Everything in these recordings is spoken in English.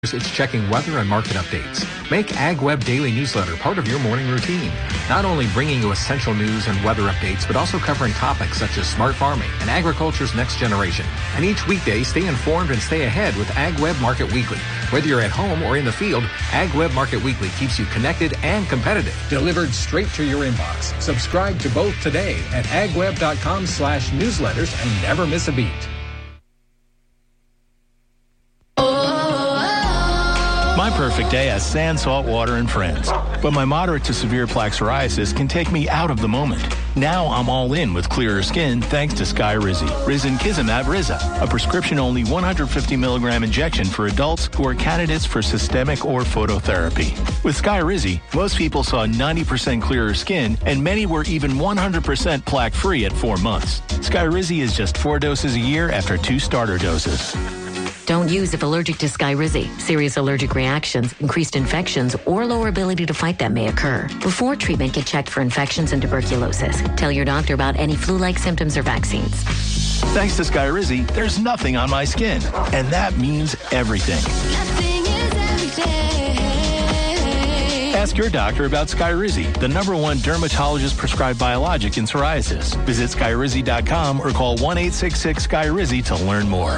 It's checking weather and market updates. Make AgWeb Daily Newsletter part of your morning routine. Not only bringing you essential news and weather updates, but also covering topics such as smart farming and agriculture's next generation. And each weekday, stay informed and stay ahead with AgWeb Market Weekly. Whether you're at home or in the field, AgWeb Market Weekly keeps you connected and competitive. Delivered straight to your inbox. Subscribe to both today at agweb.com/newsletters and never miss a beat. My perfect day has sand, salt water, and friends. But my moderate to severe plaque psoriasis can take me out of the moment. Now I'm all in with clearer skin thanks to Skyrizi. Risankizumab Riza, a prescription-only 150 milligram injection for adults who are candidates for systemic or phototherapy. With Skyrizi, most people saw 90% clearer skin, and many were even 100% plaque-free at 4 months. Skyrizi is just 4 doses a year after 2 starter doses. Don't use if allergic to Skyrizi. Serious allergic reactions, increased infections, or lower ability to fight them may occur. Before treatment, get checked for infections and tuberculosis. Tell your doctor about any flu-like symptoms or vaccines. Thanks to Skyrizi, there's nothing on my skin. And that means everything. Nothing is everything. Ask your doctor about Skyrizi, the #1 dermatologist-prescribed biologic in psoriasis. Visit Skyrizi.com or call 1-866-SKYRIZI to learn more.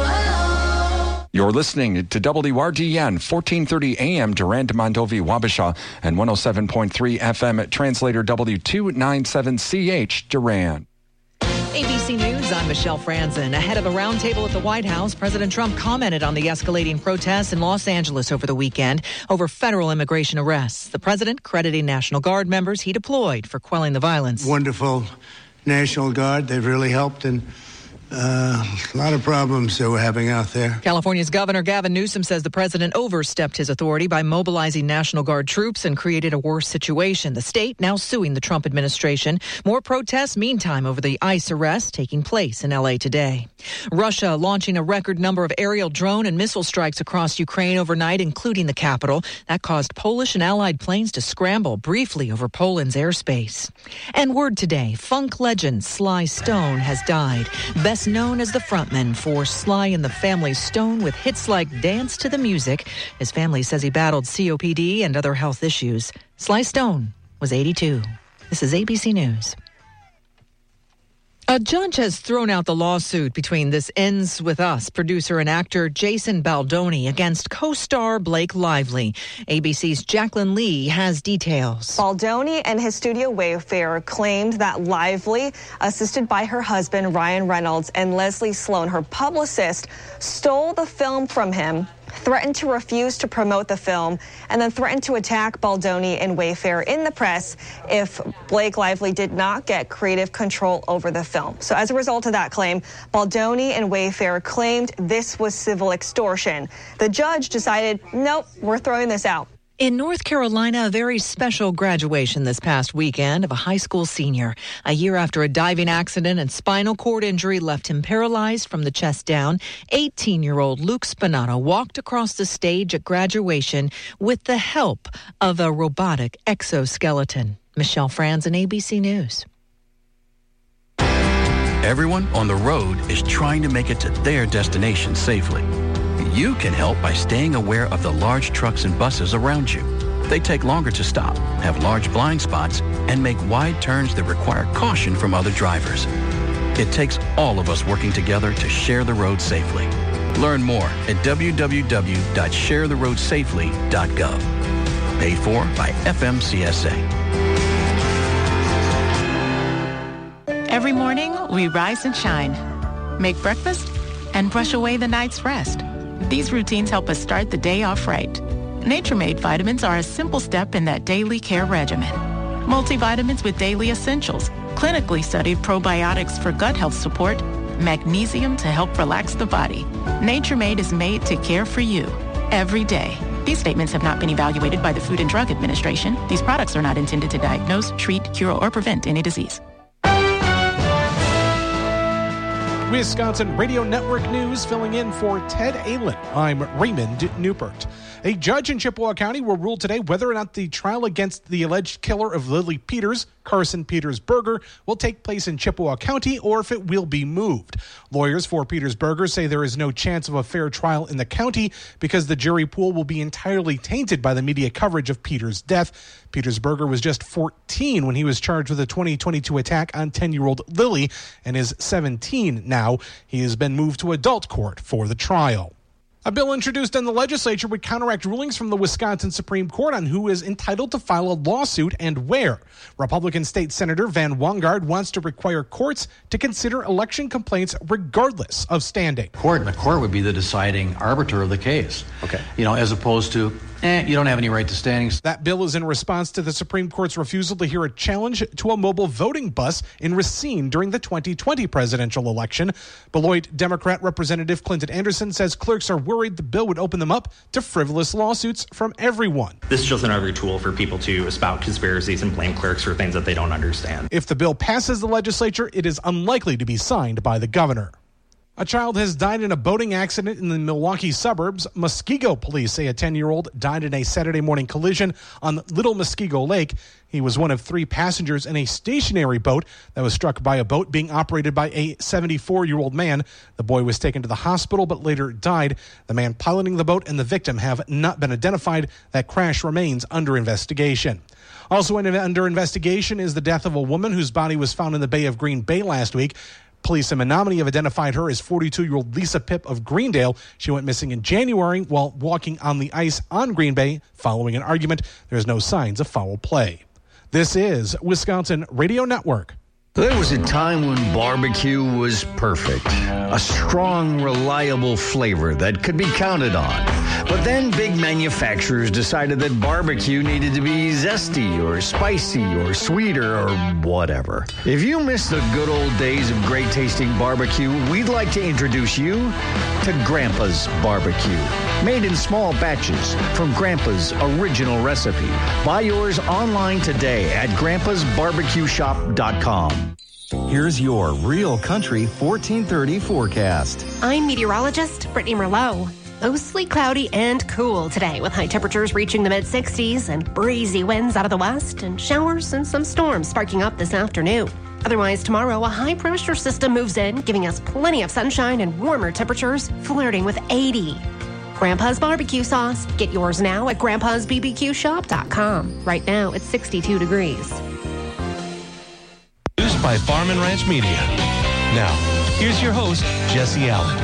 You're listening to WRDN 1430 AM Durand, Mondovi, Wabasha, and 107.3 FM at translator W297CH Durand. ABC News, I'm Michelle Franzen. Ahead of a roundtable at the White House, President Trump commented on the escalating protests in Los Angeles over the weekend over federal immigration arrests. The president crediting National Guard members he deployed for quelling the violence. Wonderful National Guard. They've really helped, and a lot of problems that we're having out there. California's Governor Gavin Newsom says the president overstepped his authority by mobilizing National Guard troops and created a worse situation. The state now suing the Trump administration. More protests, meantime, over the ICE arrest taking place in L.A. today. Russia launching a record number of aerial drone and missile strikes across Ukraine overnight, including the capital. That caused Polish and Allied planes to scramble briefly over Poland's airspace. And word today, funk legend Sly Stone has died. Best known as the frontman for Sly and the Family Stone with hits like Dance to the Music. His family says he battled COPD and other health issues. Sly Stone was 82. This is ABC News. A judge has thrown out the lawsuit between This Ends With Us producer and actor Jason Baldoni against co-star Blake Lively. ABC's Jacqueline Lee has details. Baldoni and his studio Wayfair claimed that Lively, assisted by her husband Ryan Reynolds and Leslie Sloan, her publicist, stole the film from him, threatened to refuse to promote the film, and then threatened to attack Baldoni and Wayfair in the press if Blake Lively did not get creative control over the film. So as a result of that claim, Baldoni and Wayfair claimed this was civil extortion. The judge decided, nope, we're throwing this out. In North Carolina, a very special graduation this past weekend of a high school senior. A year after a diving accident and spinal cord injury left him paralyzed from the chest down, 18-year-old Luke Spinato walked across the stage at graduation with the help of a robotic exoskeleton. Michelle Franzen, ABC News. Everyone on the road is trying to make it to their destination safely. You can help by staying aware of the large trucks and buses around you. They take longer to stop, have large blind spots, and make wide turns that require caution from other drivers. It takes all of us working together to share the road safely. Learn more at www.sharetheroadsafely.gov. Paid for by FMCSA. Every morning, we rise and shine, make breakfast, and brush away the night's rest. These routines help us start the day off right. Nature-Made vitamins are a simple step in that daily care regimen. Multivitamins with daily essentials, clinically studied probiotics for gut health support, magnesium to help relax the body. Nature-Made is made to care for you every day. These statements have not been evaluated by the Food and Drug Administration. These products are not intended to diagnose, treat, cure, or prevent any disease. Wisconsin Radio Network News, filling in for Ted Allen. I'm Raymond Newpert. A judge in Chippewa County will rule today whether or not the trial against the alleged killer of Lily Peters, Carson Petersberger, will take place in Chippewa County or if it will be moved. Lawyers for Petersberger say there is no chance of a fair trial in the county because the jury pool will be entirely tainted by the media coverage of Peters' death. Petersberger was just 14 when he was charged with a 2022 attack on 10-year-old Lily and is 17 now. He has been moved to adult court for the trial. A bill introduced in the legislature would counteract rulings from the Wisconsin Supreme Court on who is entitled to file a lawsuit and where. Republican State Senator Van Wongard wants to require courts to consider election complaints regardless of standing. The court would be the deciding arbiter of the case. Okay. As opposed to, you don't have any right to standings. That bill is in response to the Supreme Court's refusal to hear a challenge to a mobile voting bus in Racine during the 2020 presidential election. Beloit Democrat Representative Clinton Anderson says clerks are worried the bill would open them up to frivolous lawsuits from everyone. This is just another tool for people to espouse conspiracies and blame clerks for things that they don't understand. If the bill passes the legislature, it is unlikely to be signed by the governor. A child has died in a boating accident in the Milwaukee suburbs. Muskego police say a 10-year-old died in a Saturday morning collision on Little Muskego Lake. He was one of 3 passengers in a stationary boat that was struck by a boat being operated by a 74-year-old man. The boy was taken to the hospital but later died. The man piloting the boat and the victim have not been identified. That crash remains under investigation. Also under investigation is the death of a woman whose body was found in the Bay of Green Bay last week. Police in Menominee have identified her as 42-year-old Lisa Pipp of Greendale. She went missing in January while walking on the ice on Green Bay. Following an argument, there's no signs of foul play. This is Wisconsin Radio Network. There was a time when barbecue was perfect. A strong, reliable flavor that could be counted on. But then big manufacturers decided that barbecue needed to be zesty or spicy or sweeter or whatever. If you miss the good old days of great tasting barbecue, we'd like to introduce you to Grandpa's Barbecue. Made in small batches from Grandpa's original recipe. Buy yours online today at grandpasbarbecueshop.com. Here's your Real Country 1430 forecast. I'm meteorologist Brittany Merlot. Mostly cloudy and cool today with high temperatures reaching the mid-60s and breezy winds out of the west and showers and some storms sparking up this afternoon. Otherwise, tomorrow, a high-pressure system moves in, giving us plenty of sunshine and warmer temperatures, flirting with 80. Grandpa's Barbecue Sauce. Get yours now at grandpasbbqshop.com. Right now, it's 62 degrees. Produced by Farm and Ranch Media. Now, here's your host, Jesse Allen.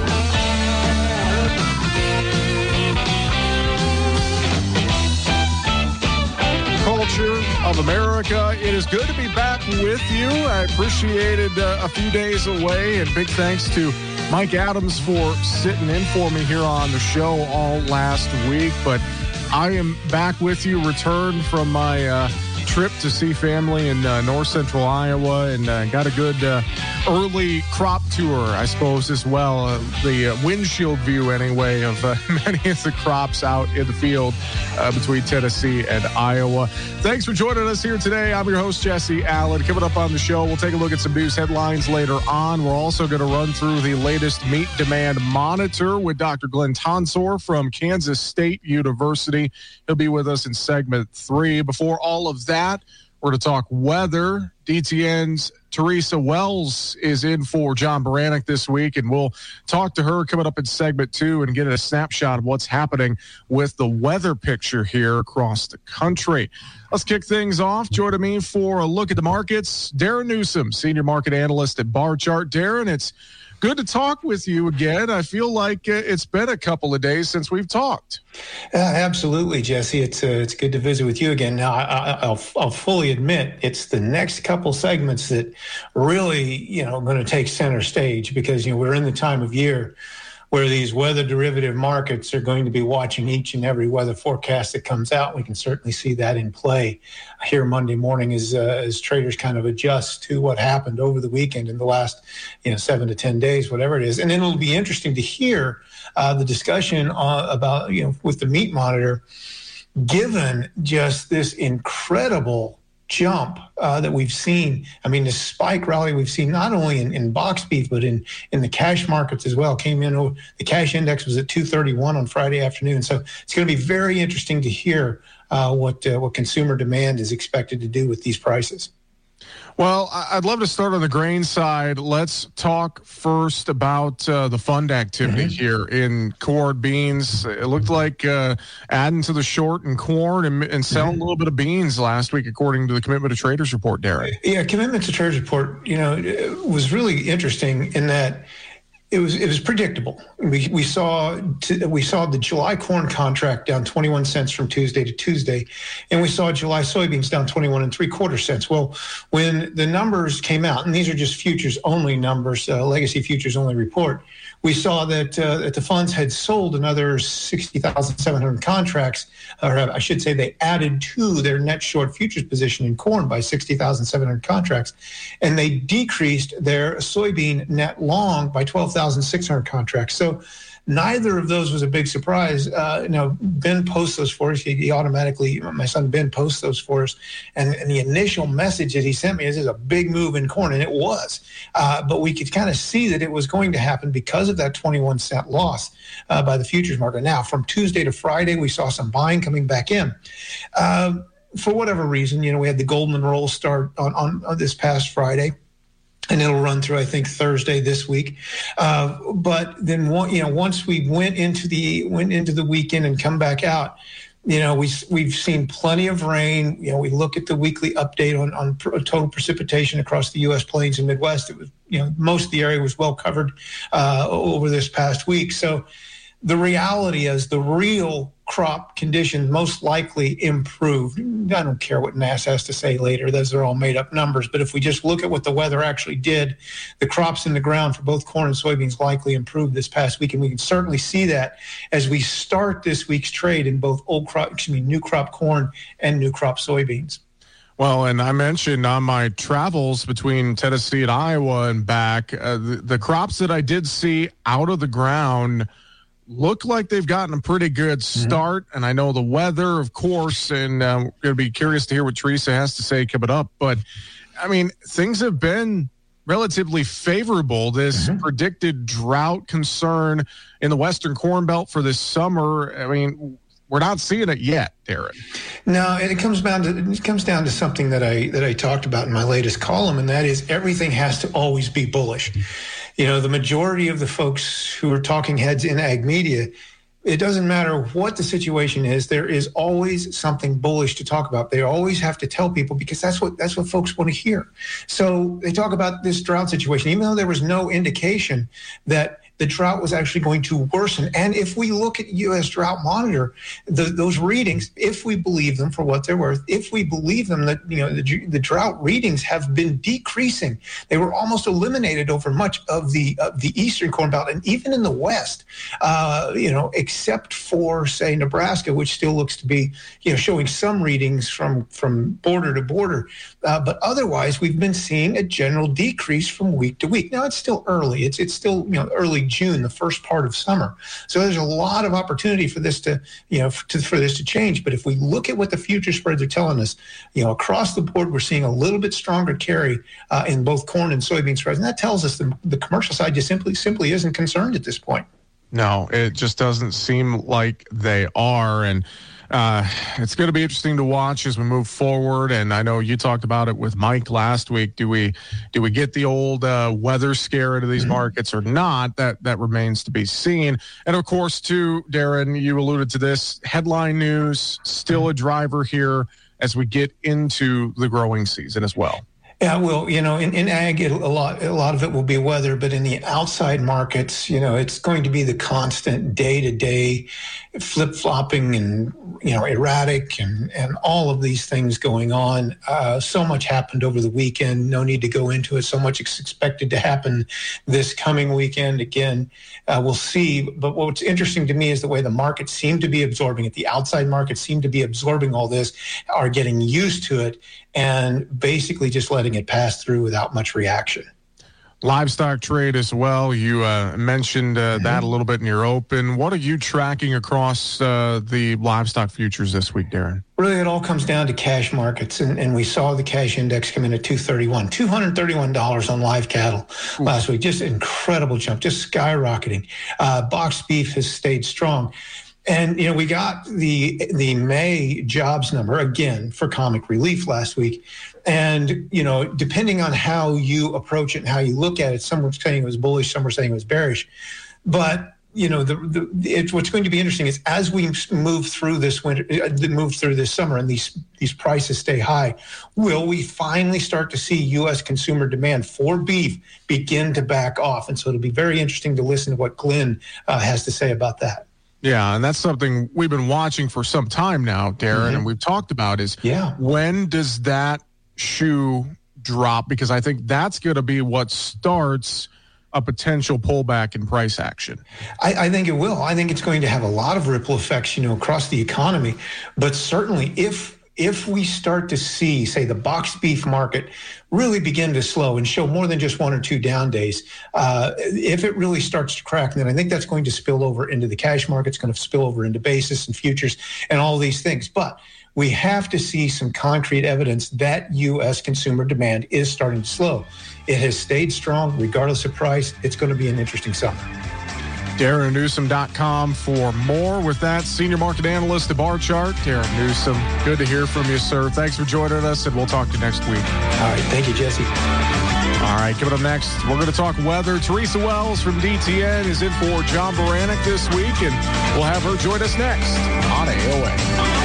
Culture of America. It is good to be back with you. I appreciated a few days away, and big thanks to Mike Adams for sitting in for me here on the show all last week. But I am back with you, returned from my trip to see family in north central Iowa, and got a good early crop tour, I suppose, as well. The windshield view, anyway, of many of the crops out in the field between Tennessee and Iowa. Thanks for joining us here today. I'm your host, Jesse Allen. Coming up on the show, we'll take a look at some news headlines later on. We're also going to run through the latest meat demand monitor with Dr. Glenn Tonsor from Kansas State University. He'll be with us in segment 3. Before all of that, we're going to talk weather. DTN's Teresa Wells is in for John Baranek this week, and we'll talk to her coming up in segment 2 and get a snapshot of what's happening with the weather picture here across the country. Let's kick things off. Joining me for a look at the markets, Darren Newsom, senior market analyst at Barchart. Darren, it's good to talk with you again. I feel like it's been a couple of days since we've talked. Absolutely, Jesse. It's good to visit with you again. Now, I'll fully admit it's the next couple segments that really, going to take center stage because, we're in the time of year where these weather derivative markets are going to be watching each and every weather forecast that comes out. We can certainly see that in play here Monday morning as traders kind of adjust to what happened over the weekend in the last 7 to 10 days, whatever it is. And then it'll be interesting to hear the discussion about, with the meat monitor, given just this incredible jump that we've seen. I mean, the spike rally we've seen not only in box beef, but in the cash markets as well. The cash index was at 231 on Friday afternoon. So it's going to be very interesting to hear what consumer demand is expected to do with these prices. Well, I'd love to start on the grain side. Let's talk first about the fund activity here in corn beans. It looked like adding to the short in corn and selling a little bit of beans last week, according to the Commitment to Traders report, Darren. Yeah, Commitment to Traders report, it was really interesting in that it was predictable. We saw the July corn contract down 21 cents from Tuesday to Tuesday, and we saw July soybeans down 21 3/4 cents. Well, when the numbers came out, and these are just futures only numbers, legacy futures only report, we saw that the funds had sold another 60,700 contracts, or I should say they added to their net short futures position in corn by 60,700 contracts, and they decreased their soybean net long by 12,600 contracts. So neither of those was a big surprise. Ben posts those for us. He automatically, my son Ben posts those for us. And the initial message that he sent me is a big move in corn, and it was. But we could kind of see that it was going to happen because of that 21 cent loss by the futures market. Now, from Tuesday to Friday, we saw some buying coming back in. For whatever reason, we had the Goldman roll start on this past Friday. And it'll run through, I think, Thursday this week. But then, once we went into the weekend and come back out, we've seen plenty of rain. We look at the weekly update on total precipitation across the U.S. plains and Midwest. It was, most of the area was well covered over this past week. So the reality is the real crop conditions most likely improved. I don't care what NASA has to say later. Those are all made up numbers. But if we just look at what the weather actually did, the crops in the ground for both corn and soybeans likely improved this past week. And we can certainly see that as we start this week's trade in both new crop corn and new crop soybeans. Well, and I mentioned on my travels between Tennessee and Iowa and back, the crops that I did see out of the ground look like they've gotten a pretty good start. And I know the weather, of course, and we're going to be curious to hear what Teresa has to say coming up. But, I mean, things have been relatively favorable. This predicted drought concern in the Western Corn Belt for this summer, I mean, we're not seeing it yet, Darren. No, and it comes down to something that I talked about in my latest column, and that is everything has to always be bullish. The majority of the folks who are talking heads in ag media, it doesn't matter what the situation is, there is always something bullish to talk about. They always have to tell people because that's what folks want to hear. So they talk about this drought situation, even though there was no indication that the drought was actually going to worsen. And if we look at U.S. Drought Monitor, those readings, if we believe them for what they're worth, if we believe them that the drought readings have been decreasing, they were almost eliminated over much of the Eastern Corn Belt and even in the West, except for, say, Nebraska, which still looks to be showing some readings from border to border. But otherwise, we've been seeing a general decrease from week to week. Now, it's still early. It's still early June, the first part of summer. So there's a lot of opportunity for this to change. But if we look at what the future spreads are telling us, across the board, we're seeing a little bit stronger carry in both corn and soybean spreads. And that tells us the commercial side just simply isn't concerned at this point. No, it just doesn't seem like they are. And it's going to be interesting to watch as we move forward. And I know you talked about it with Mike last week. Do we get the old weather scare into these markets or not? That remains to be seen. And of course, too, Darren, you alluded to this, headline news still a driver here as we get into the growing season as well. Yeah, well, in ag, a lot of it will be weather, but in the outside markets, it's going to be the constant day-to-day flip-flopping and, erratic and all of these things going on. So much happened over the weekend. No need to go into it. So much is expected to happen this coming weekend. Again, we'll see. But what's interesting to me is the way the markets seem to be absorbing it. The outside markets seem to be absorbing all this, are getting used to it, and basically just letting it pass through without much reaction. livestock trade as well. You mentioned that a little bit in your open. What are you tracking across the livestock futures this week, Darren? Really, it all comes down to cash markets, and we saw the cash index come in at $231 on live cattle last week. Just incredible jump, just skyrocketing. Boxed beef has stayed strong. And, we got the May jobs number, again, for comic relief last week. And, depending on how you approach it and how you look at it, some were saying it was bullish, some were saying it was bearish. But, what's going to be interesting is as we move through this winter, move through this summer, and these prices stay high, will we finally start to see U.S. consumer demand for beef begin to back off? And so it'll be very interesting to listen to what Glenn has to say about that. Yeah, and that's something we've been watching for some time now, Darren, and we've talked about is when does that shoe drop? Because I think that's going to be what starts a potential pullback in price action. I think it will. I think it's going to have a lot of ripple effects, across the economy. But certainly if we start to see, say, the boxed beef market really begin to slow and show more than just 1 or 2 down days, if it really starts to crack, then I think that's going to spill over into the cash market. It's going to spill over into basis and futures and all these things. But we have to see some concrete evidence that U.S. consumer demand is starting to slow. It has stayed strong regardless of price. It's going to be an interesting summer. DarrenNewsom.com for more. With that, Senior Market Analyst at Bar Chart, Darren Newsom. Good to hear from you, sir. Thanks for joining us, and we'll talk to you next week. All right. Thank you, Jesse. All right, coming up next, we're going to talk weather. Teresa Wells from DTN is in for John Baranek this week, and we'll have her join us next on AOA.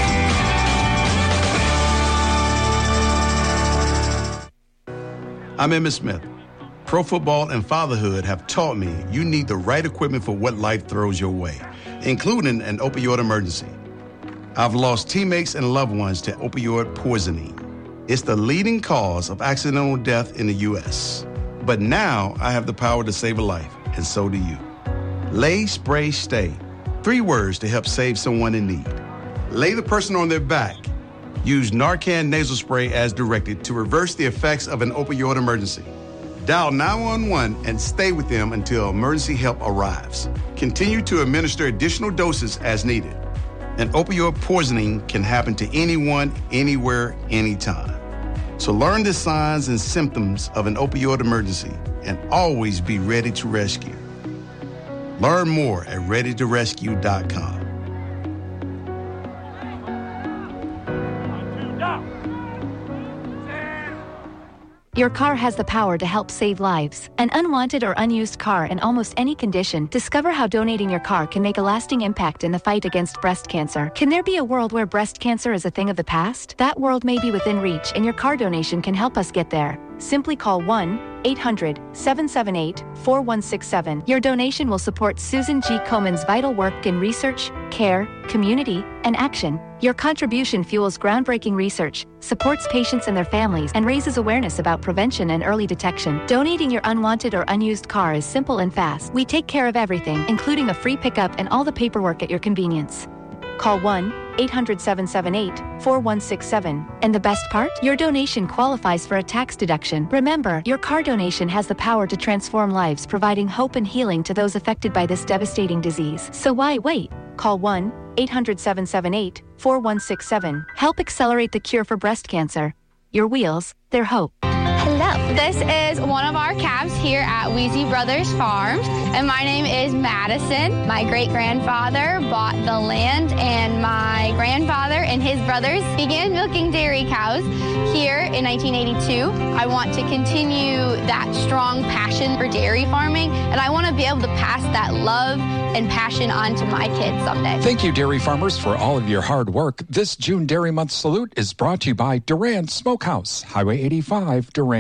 I'm Emmitt Smith. Pro football and fatherhood have taught me you need the right equipment for what life throws your way, including an opioid emergency. I've lost teammates and loved ones to opioid poisoning. It's the leading cause of accidental death in the U.S. But now I have the power to save a life, and so do you. Lay, Spray, Stay. 3 words to help save someone in need. Lay the person on their back. Use Narcan nasal spray as directed to reverse the effects of an opioid emergency. Dial 911 and stay with them until emergency help arrives. Continue to administer additional doses as needed. An opioid poisoning can happen to anyone, anywhere, anytime. So learn the signs and symptoms of an opioid emergency and always be ready to rescue. Learn more at readytorescue.com. Your car has the power to help save lives. An unwanted or unused car in almost any condition. Discover how donating your car can make a lasting impact in the fight against breast cancer. Can there be a world where breast cancer is a thing of the past? That world may be within reach, and your car donation can help us get there. Simply call 1-800-778-4167. Your donation will support Susan G. Komen's vital work in research, care, community, and action. Your contribution fuels groundbreaking research, supports patients and their families, and raises awareness about prevention and early detection. Donating your unwanted or unused car is simple and fast. We take care of everything, including a free pickup and all the paperwork at your convenience. Call 1-800-778-4167. And the best part? Your donation qualifies for a tax deduction. Remember, your car donation has the power to transform lives, providing hope and healing to those affected by this devastating disease. So why wait? Call 1-800-778-4167. Help accelerate the cure for breast cancer. Your wheels, their hope. Hello, this is one of our calves here at Wheezy Brothers Farms, and my name is Madison. My great-grandfather bought the land, and my grandfather and his brothers began milking dairy cows here in 1982. I want to continue that strong passion for dairy farming, and I want to be able to pass that love and passion on to my kids someday. Thank you, dairy farmers, for all of your hard work. This June Dairy Month salute is brought to you by Durand Smokehouse, Highway 85, Durand.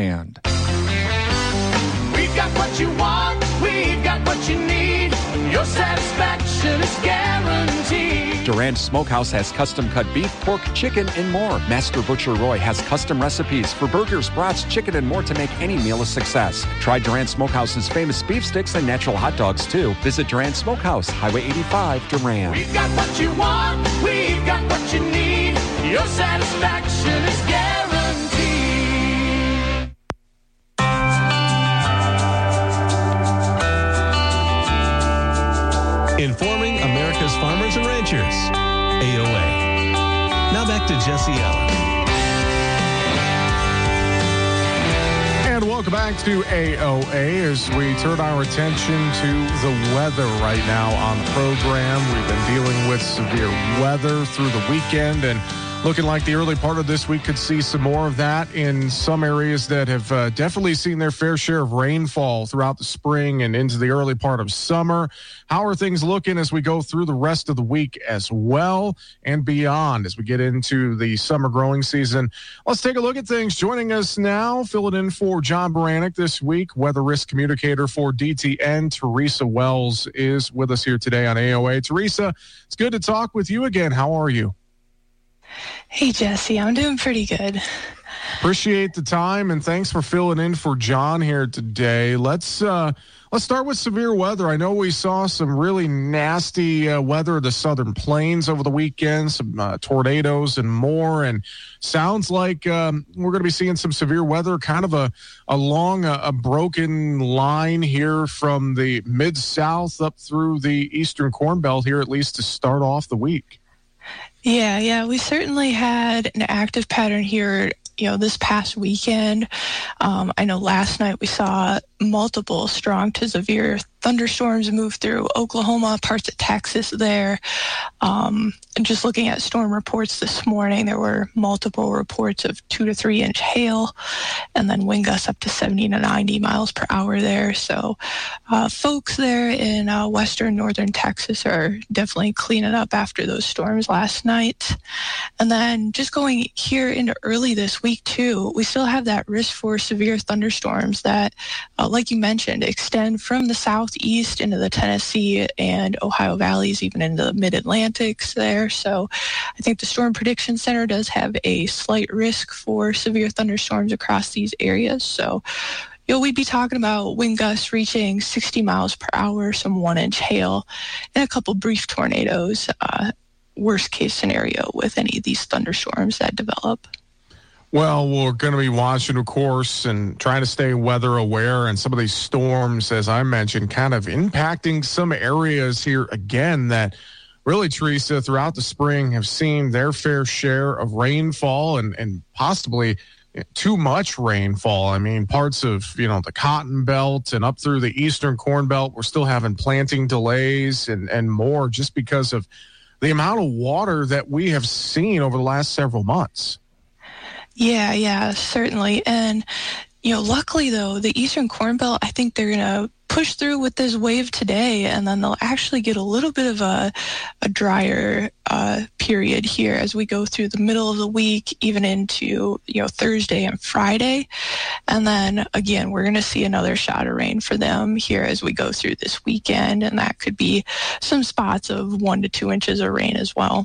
We've got what you want, we've got what you need. Your satisfaction is guaranteed. Durand Smokehouse has custom-cut beef, pork, chicken, and more. Master Butcher Roy has custom recipes for burgers, brats, chicken, and more to make any meal a success. Try Durand Smokehouse's famous beef sticks and natural hot dogs, too. Visit Durand Smokehouse, Highway 85, Durand. We've got what you want, we've got what you need. Your satisfaction is guaranteed. Informing America's farmers and ranchers. AOA. Now back to Jesse Allen. And welcome back to AOA as we turn our attention to the weather right now on the program. We've been dealing with severe weather through the weekend, and looking like the early part of this week could see some more of that in some areas that have definitely seen their fair share of rainfall throughout the spring and into the early part of summer. How are things looking as we go through the rest of the week as well and beyond as we get into the summer growing season? Let's take a look at things. Joining us now, filling in for John Baranek this week, weather risk communicator for DTN, Teresa Wells is with us here today on AOA. Teresa, it's good to talk with you again. How are you? Hey, Jesse, I'm doing pretty good. Appreciate the time, and thanks for filling in for John here today. Let's start with severe weather. I know we saw some really nasty weather in the southern plains over the weekend, some tornadoes and more, and sounds like we're going to be seeing some severe weather kind of along a broken line here from the Mid-South up through the Eastern Corn Belt here, at least to start off the week. Yeah, we certainly had an active pattern here, this past weekend. I know last night we saw multiple strong to severe thunderstorms move through Oklahoma, parts of Texas there. And just looking at storm reports this morning, there were multiple reports of 2 to 3 inch hail, and then wind gusts up to 70 to 90 miles per hour there. So folks there in western northern Texas are definitely cleaning up after those storms last night. And then just going here into early this week too, we still have that risk for severe thunderstorms that, like you mentioned, extend from the southeast into the Tennessee and Ohio valleys, even into the mid-Atlantics there. So I think the Storm Prediction Center does have a slight risk for severe thunderstorms across these areas. So we'd be talking about wind gusts reaching 60 miles per hour, some 1 inch hail, and a couple brief tornadoes, worst case scenario with any of these thunderstorms that develop. Well, we're going to be watching, of course, and trying to stay weather aware. And some of these storms, as I mentioned, kind of impacting some areas here again that really, Teresa, throughout the spring have seen their fair share of rainfall and possibly too much rainfall. I mean, parts of, the Cotton Belt and up through the Eastern Corn Belt, we're still having planting delays and more just because of the amount of water that we have seen over the last several months. Yeah, certainly. And, luckily, though, the Eastern Corn Belt, I think they're going to push through with this wave today, and then they'll actually get a little bit of a drier period here as we go through the middle of the week, even into, Thursday and Friday. And then, again, we're going to see another shot of rain for them here as we go through this weekend, and that could be some spots of 1 to 2 inches of rain as well.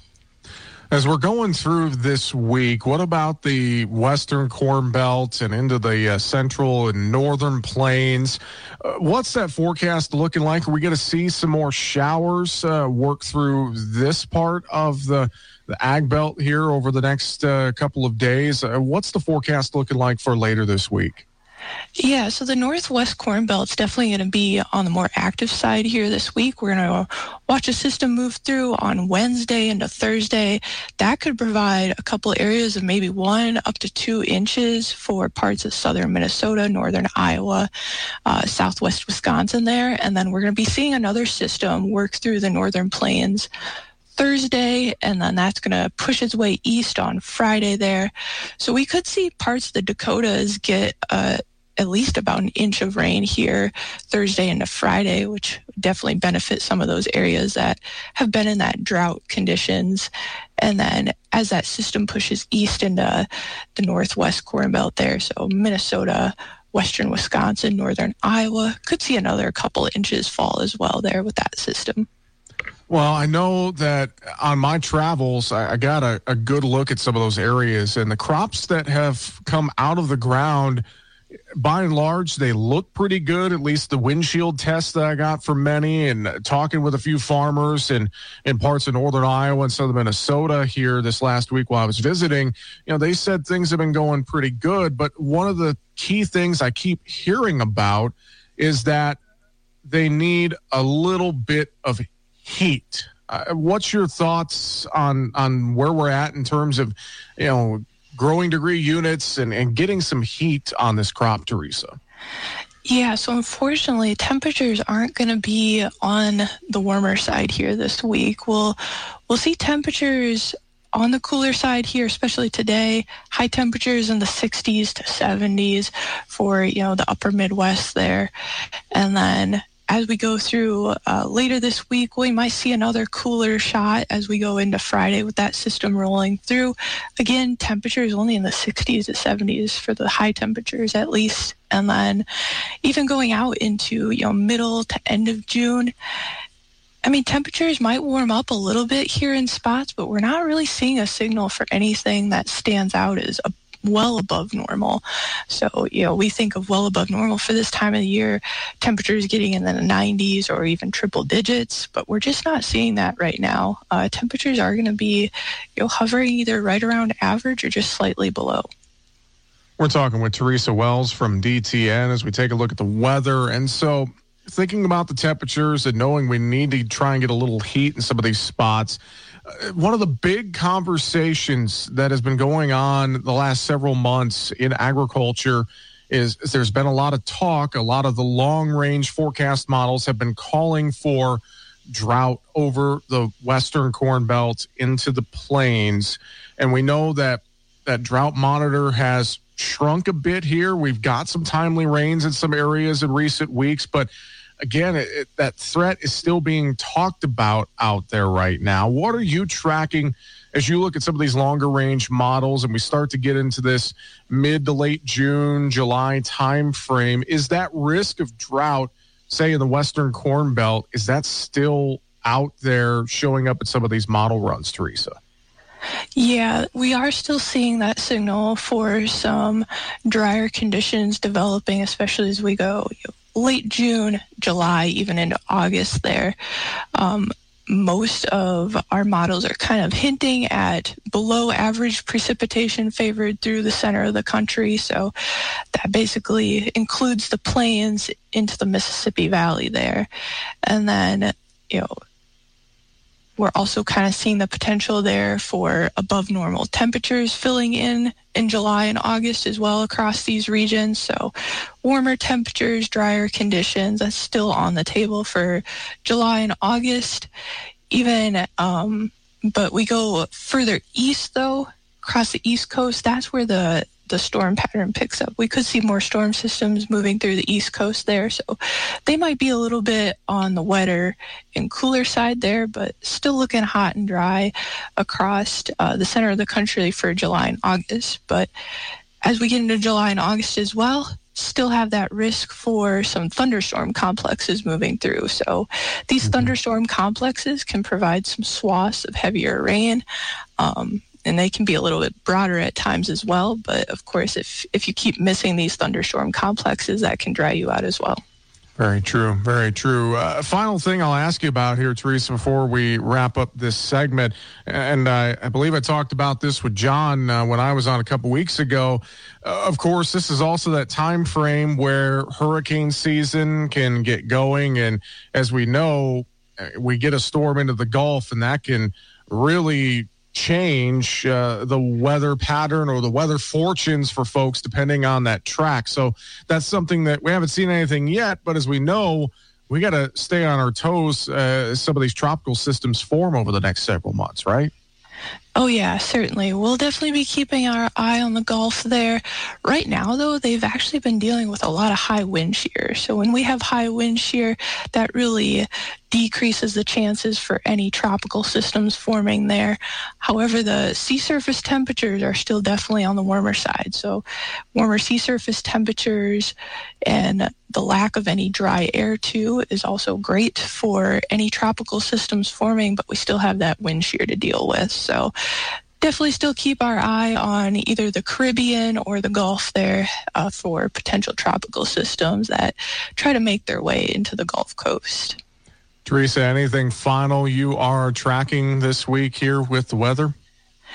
As we're going through this week, what about the Western Corn Belt and into the central and northern plains? What's that forecast looking like? Are we going to see some more showers work through this part of the ag belt here over the next couple of days? What's the forecast looking like for later this week? Yeah, so the Northwest Corn Belt's definitely going to be on the more active side here this week. We're going to watch a system move through on Wednesday into Thursday. That could provide a couple areas of maybe 1 up to 2 inches for parts of southern Minnesota, northern Iowa, southwest Wisconsin there. And then we're going to be seeing another system work through the northern plains Thursday, and then that's going to push its way east on Friday there. So we could see parts of the Dakotas get at least about 1 inch of rain here Thursday into Friday, which would definitely benefit some of those areas that have been in that drought conditions. And then as that system pushes east into the Northwest Corn Belt there, so Minnesota, western Wisconsin, northern Iowa, could see another couple inches fall as well there with that system. Well, I know that on my travels, I got a good look at some of those areas, and the crops that have come out of the ground, by and large, they look pretty good, at least the windshield tests that I got from many, and talking with a few farmers in parts of northern Iowa and southern Minnesota here this last week while I was visiting, they said things have been going pretty good. But one of the key things I keep hearing about is that they need a little bit of heat. What's your thoughts on where we're at in terms of, growing degree units and getting some heat on this crop, Teresa? Yeah, so unfortunately, temperatures aren't going to be on the warmer side here this week. We'll see temperatures on the cooler side here, especially today. High temperatures in the 60s to 70s for, the upper Midwest there. And then as we go through later this week, we might see another cooler shot as we go into Friday with that system rolling through. Again, temperatures only in the 60s to 70s for the high temperatures at least. And then even going out into, middle to end of June, temperatures might warm up a little bit here in spots, but we're not really seeing a signal for anything that stands out as well above normal. So, we think of well above normal for this time of the year, temperatures getting in the 90s or even triple digits, but we're just not seeing that right now. Temperatures are going to be, hovering either right around average or just slightly below. We're talking with Teresa Wells from DTN as we take a look at the weather. And so thinking about the temperatures and knowing we need to try and get a little heat in some of these spots, one of the big conversations that has been going on the last several months in agriculture is there's been a lot of talk. A lot of the long-range forecast models have been calling for drought over the Western Corn Belt into the plains. And we know that drought monitor has shrunk a bit here. We've got some timely rains in some areas in recent weeks, but again, that threat is still being talked about out there right now. What are you tracking as you look at some of these longer range models and we start to get into this mid to late June, July time frame? Is that risk of drought, say in the Western Corn Belt, is that still out there showing up at some of these model runs, Teresa? Yeah, we are still seeing that signal for some drier conditions developing, especially as we go late June, July, even into August there. Most of our models are kind of hinting at below average precipitation favored through the center of the country. So that basically includes the plains into the Mississippi Valley there. And then, we're also kind of seeing the potential there for above normal temperatures filling in July and August as well across these regions. So warmer temperatures, drier conditions, that's still on the table for July and August. But we go further east though, across the East Coast, that's where the storm pattern picks up. We could see more storm systems moving through the East Coast there. So they might be a little bit on the wetter and cooler side there, but still looking hot and dry across the center of the country for July and August. But as we get into July and August as well, still have that risk for some thunderstorm complexes moving through. So these thunderstorm complexes can provide some swaths of heavier rain, and they can be a little bit broader at times as well. But of course, if you keep missing these thunderstorm complexes, that can dry you out as well. Very true. Very true. Final thing I'll ask you about here, Teresa, before we wrap up this segment, and I believe I talked about this with John when I was on a couple weeks ago. Of course, this is also that time frame where hurricane season can get going. And as we know, we get a storm into the Gulf, and that can really change the weather pattern or the weather fortunes for folks depending on that track. So that's something that we haven't seen anything yet, but as we know, we got to stay on our toes as some of these tropical systems form over the next several months, right? Oh, yeah, certainly. We'll definitely be keeping our eye on the Gulf there. Right now, though, they've actually been dealing with a lot of high wind shear. So when we have high wind shear, that really decreases the chances for any tropical systems forming there. However, the sea surface temperatures are still definitely on the warmer side. So warmer sea surface temperatures and the lack of any dry air, too, is also great for any tropical systems forming, but we still have that wind shear to deal with. So definitely still keep our eye on either the Caribbean or the Gulf there for potential tropical systems that try to make their way into the Gulf Coast. Teresa, anything final you are tracking this week here with the weather?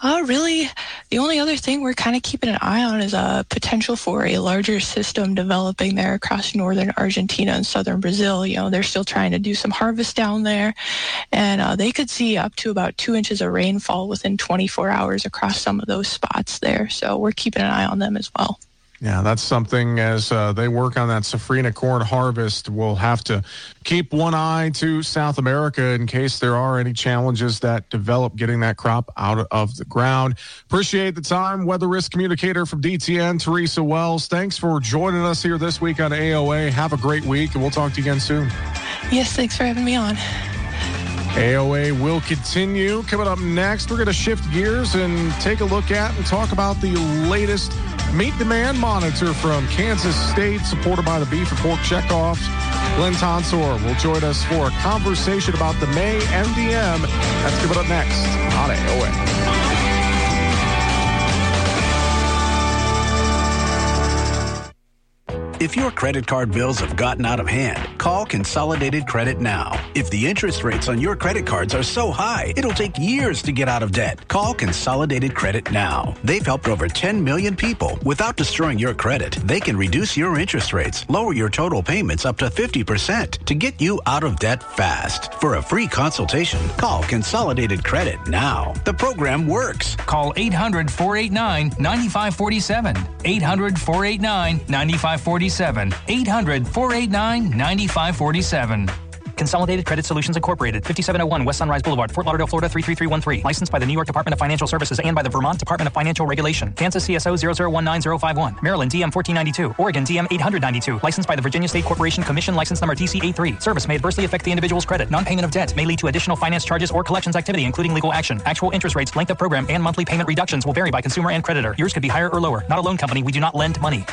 Really, the only other thing we're kind of keeping an eye on is a potential for a larger system developing there across northern Argentina and southern Brazil. They're still trying to do some harvest down there, and they could see up to about 2 inches of rainfall within 24 hours across some of those spots there. So we're keeping an eye on them as well. Yeah, that's something as they work on that safrinha corn harvest. We'll have to keep one eye to South America in case there are any challenges that develop getting that crop out of the ground. Appreciate the time. Weather risk communicator from DTN, Teresa Wells. Thanks for joining us here this week on AOA. Have a great week, and we'll talk to you again soon. Yes, thanks for having me on. AOA will continue. Coming up next, we're going to shift gears and take a look at and talk about the latest meat demand monitor from Kansas State, supported by the Beef and Pork Checkoffs. Glenn Tonsor will join us for a conversation about the May MDM. That's coming up next on AOA. If your credit card bills have gotten out of hand, call Consolidated Credit now. If the interest rates on your credit cards are so high, it'll take years to get out of debt. Call Consolidated Credit now. They've helped over 10 million people. Without destroying your credit, they can reduce your interest rates, lower your total payments up to 50% to get you out of debt fast. For a free consultation, call Consolidated Credit now. The program works. Call 800-489-9547. 800-489-9547. 800-489-9547. Consolidated Credit Solutions Incorporated, 5701 West Sunrise Boulevard, Fort Lauderdale, Florida 33313. Licensed by the New York Department of Financial Services and by the Vermont Department of Financial Regulation. Kansas CSO 0019051. Maryland DM 1492. Oregon DM 892. Licensed by the Virginia State Corporation Commission, license number TC83. Service may adversely affect the individual's credit. Non-payment of debt may lead to additional finance charges or collections activity, including legal action. Actual interest rates, length of program, and monthly payment reductions will vary by consumer and creditor. Yours could be higher or lower. Not a loan company. We do not lend money.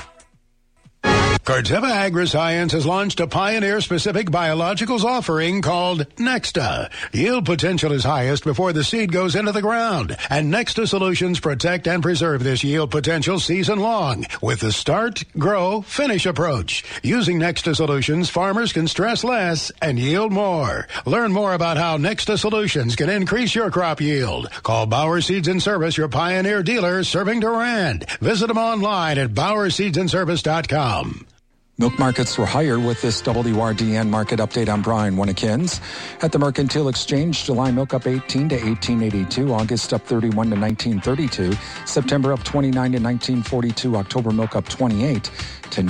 Corteva Agriscience has launched a pioneer-specific biologicals offering called Nexta. Yield potential is highest before the seed goes into the ground, and Nexta solutions protect and preserve this yield potential season long with the start, grow, finish approach. Using Nexta solutions, farmers can stress less and yield more. Learn more about how Nexta solutions can increase your crop yield. Call Bauer Seeds and Service, your pioneer dealer serving Durand. Visit them online at BauerSeedsandService.com. Milk markets were higher with this WRDN market update. I'm Brian Winnekins. At the Mercantile Exchange, July milk up 18 to 18.82, August up 31 to 19.32, September up 29 to 19.42, October milk up 28 to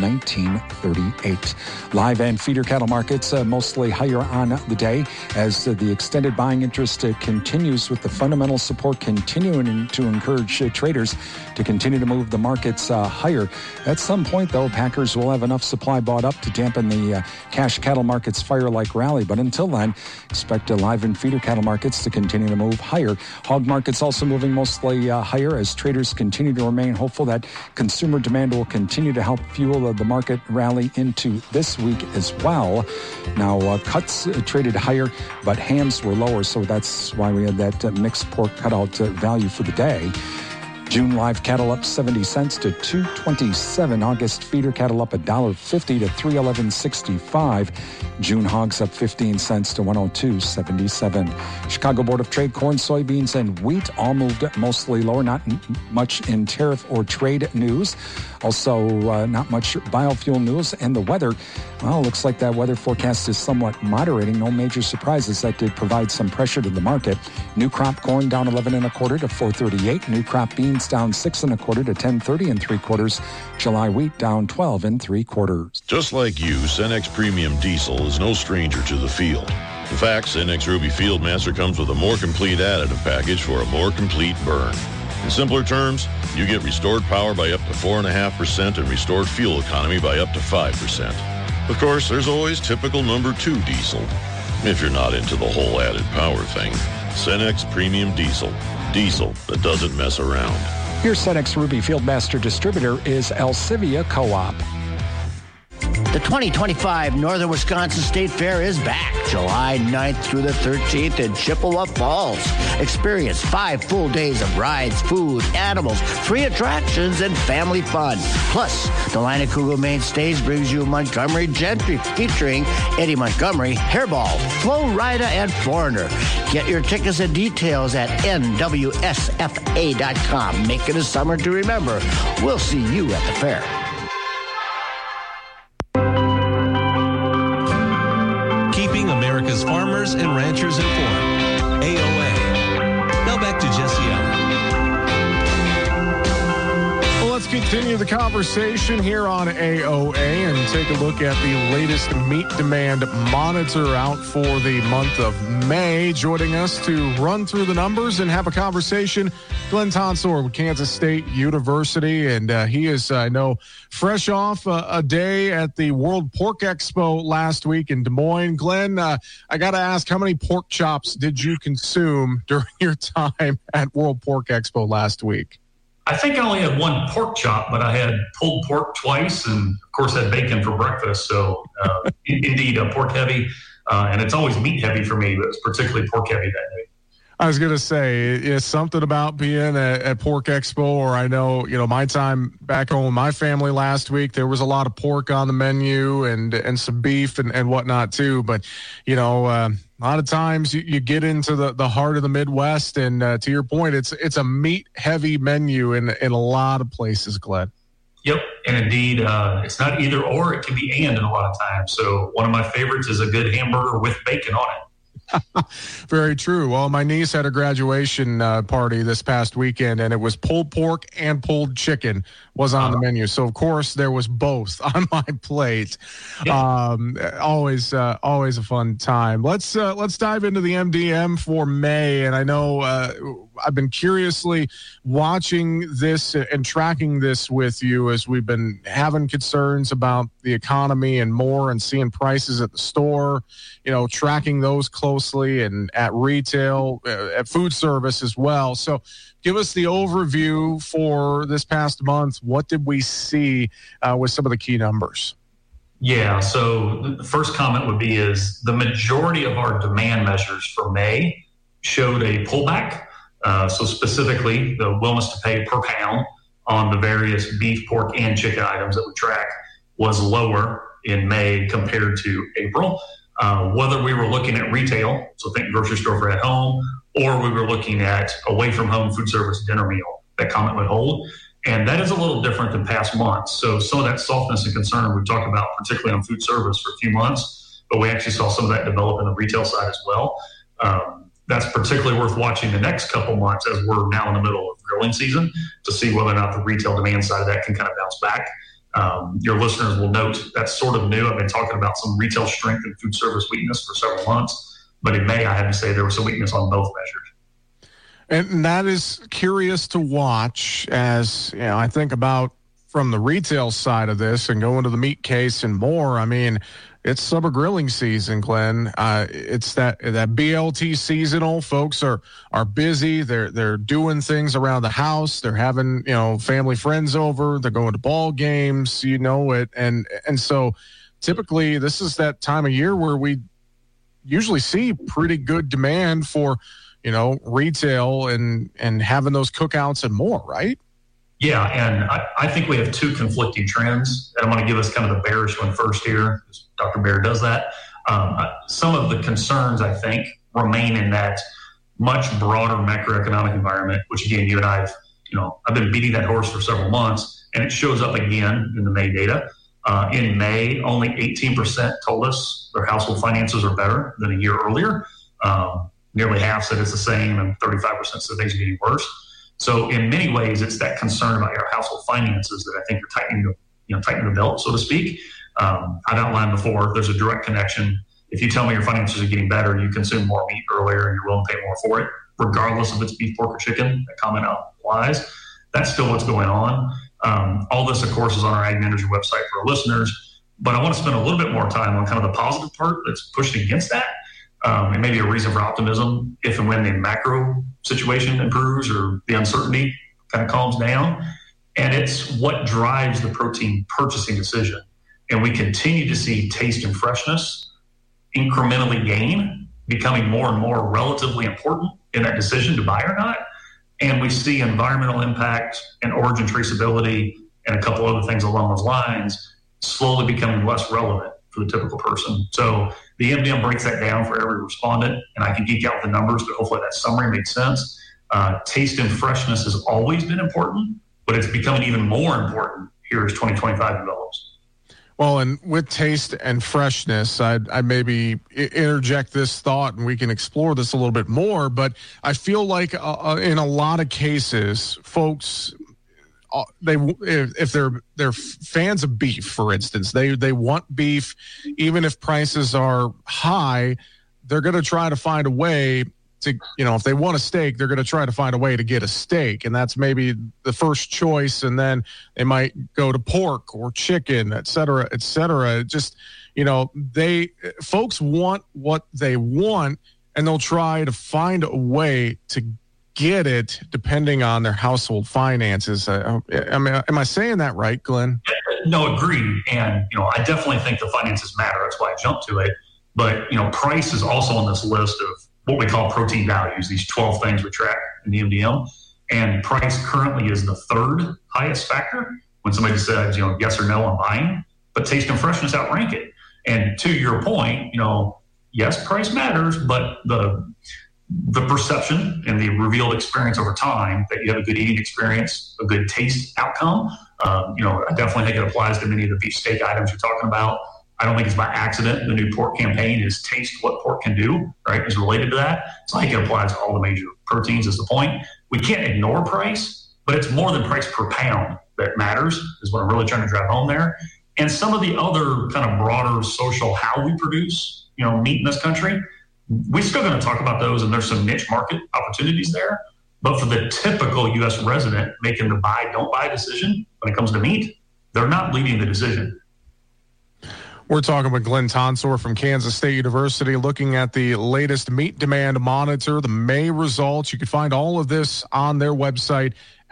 19.38. Live and feeder cattle markets mostly higher on the day as the extended buying interest continues, with the fundamental support continuing to encourage traders to continue to move the markets higher. At some point, though, packers will have enough supply bought up to dampen the cash cattle markets fire-like rally. But until then, expect live and feeder cattle markets to continue to move higher. Hog markets also moving mostly higher as traders continue to remain hopeful that consumer demand will continue to help fuel the market rally into this week as well. Now, cuts traded higher, but hams were lower, so that's why we had that mixed pork cutout value for the day. June live cattle up 70 cents to $2.27. August feeder cattle up $1.50 to $311.65. June hogs up 15 cents to $102.77. Chicago Board of Trade corn, soybeans, and wheat all moved mostly lower. Not much in tariff or trade news. Also, not much biofuel news. And the weather, well, looks like that weather forecast is somewhat moderating. No major surprises. That did provide some pressure to the market. New crop corn down 11 1/4 to 4.38. New crop beans down 6 1/4 to 10.30 3/4. July wheat down 12 3/4. Just like you, Cenex Premium Diesel is no stranger to the field. In fact, Cenex Ruby Fieldmaster comes with a more complete additive package for a more complete burn. In simpler terms, you get restored power by up to 4.5% and restored fuel economy by up to 5%. Of course, there's always typical number 2 diesel. If you're not into the whole added power thing, Cenex Premium Diesel. Diesel that doesn't mess around. Your Cenex Ruby Fieldmaster distributor is Alcivia Co-op. The 2025 Northern Wisconsin State Fair is back July 9th through the 13th in Chippewa Falls. Experience 5 full days of rides, food, animals, free attractions, and family fun. Plus, the Leinenkugel main stage brings you Montgomery Gentry featuring Eddie Montgomery, Hairball, Flo Rida, and Foreigner. Get your tickets and details at nwsfa.com. Make it a summer to remember. We'll see you at the fair. Keeping America's farmers and ranchers informed. AOA. Now back to Jesse Allen. Well, let's continue the conversation here on AOA and take a look at the latest meat demand monitor out for the month of May. Joining us to run through the numbers and have a conversation, Glenn Tonsor with Kansas State University, and he is, I know, fresh off a day at the World Pork Expo last week in Des Moines. Glenn, I got to ask, how many pork chops did you consume during your time at World Pork Expo last week? I think I only had one pork chop, but I had pulled pork twice and, of course, had bacon for breakfast. So, indeed, pork heavy. And it's always meat heavy for me, but it's particularly pork heavy that day. I was going to say, it's something about being at Pork Expo, or I know, my time back home with my family last week, there was a lot of pork on the menu and some beef and whatnot too. But, a lot of times you get into the heart of the Midwest, and to your point, it's a meat-heavy menu in a lot of places, Glenn. Yep, and indeed, it's not either or, it can be and in a lot of times. So one of my favorites is a good hamburger with bacon on it. Very true. Well, my niece had a graduation party this past weekend, and it was pulled pork and pulled chicken was on the menu. So, of course, there was both on my plate. Always a fun time. Let's dive into the MDM for May. And I know I've been curiously watching this and tracking this with you as we've been having concerns about the economy and more, and seeing prices at the store, tracking those closely, and at retail, at food service as well. So give us the overview for this past month. What did we see with some of the key numbers? Yeah, so the first comment would be is the majority of our demand measures for May showed a pullback. So specifically, the willingness to pay per pound on the various beef, pork, and chicken items that we track was lower in May compared to April. Whether we were looking at retail, so think grocery store for at home, or we were looking at away from home food service dinner meal, that comment would hold. And that is a little different than past months. So some of that softness and concern we've talked about, particularly on food service for a few months, but we actually saw some of that develop in the retail side as well. That's particularly worth watching the next couple months as we're now in the middle of grilling season to see whether or not the retail demand side of that can kind of bounce back. Your listeners will note that's sort of new. I've been talking about some retail strength and food service weakness for several months, but in May I had to say there was some weakness on both measures. And that is curious to watch as, I think about from the retail side of this and going to the meat case and more. I mean, it's summer grilling season, Glenn. It's that BLT seasonal. Folks are busy. They're doing things around the house. They're having, family friends over. They're going to ball games, it. And so typically this is that time of year where we usually see pretty good demand for, retail and having those cookouts and more, right? Yeah, and I think we have two conflicting trends. And I'm going to give us kind of the bearish one first here, because Dr. Bear does that. Some of the concerns, I think, remain in that much broader macroeconomic environment, which, again, you and I have, I've been beating that horse for several months, and it shows up again in the May data. In May, only 18% told us their household finances are better than a year earlier. Nearly half said it's the same, and 35% said things are getting worse. So in many ways, it's that concern about your household finances that I think are tightening the belt, so to speak. I've outlined before, there's a direct connection. If you tell me your finances are getting better, you consume more meat earlier and you're willing to pay more for it, regardless if it's beef, pork, or chicken. That comment applies. That's still what's going on. All this, of course, is on our Ag and Energy website for our listeners. But I want to spend a little bit more time on kind of the positive part that's pushing against that. And maybe a reason for optimism if and when the macro situation improves or the uncertainty kind of calms down. And it's what drives the protein purchasing decision. and we continue to see taste and freshness incrementally gain, becoming more and more relatively important in that decision to buy or not. And we see environmental impact and origin traceability and a couple other things along those lines slowly becoming less relevant for the typical person. So the MDM breaks that down for every respondent, and I can geek out the numbers, but hopefully that summary makes sense. Taste and freshness has always been important, but it's becoming even more important here as 2025 develops. Well, and with taste and freshness, I'd maybe interject this thought, and we can explore this a little bit more, but I feel like in a lot of cases, folks, if they're fans of beef, for instance, they want beef, even if prices are high, they're going to try to find a way to, if they want a steak, they're going to try to find a way to get a steak, and that's maybe the first choice, and then they might go to pork or chicken, et cetera, et cetera. Just, folks want what they want, and they'll try to find a way to get it depending on their household finances. Am I saying that right, Glenn? No, agreed. And, I definitely think the finances matter. That's why I jumped to it. But, price is also on this list of what we call protein values, these 12 things we track in the MDM. And price currently is the third highest factor when somebody says, yes or no on buying. But taste and freshness outrank it. And to your point, yes, price matters, but the perception and the revealed experience over time that you have a good eating experience, a good taste outcome. I definitely think it applies to many of the beef steak items you're talking about. I don't think it's by accident. The new pork campaign is taste what pork can do, right? Is related to that. So I think it applies to all the major proteins is the point. We can't ignore price, but it's more than price per pound that matters is what I'm really trying to drive home there. And some of the other kind of broader social how we produce, meat in this country, we're still going to talk about those, and there's some niche market opportunities there. But for the typical U.S. resident making the buy, don't buy decision when it comes to meat, they're not leading the decision. We're talking with Glenn Tonsor from Kansas State University, looking at the latest meat demand monitor, the May results. You can find all of this on their website,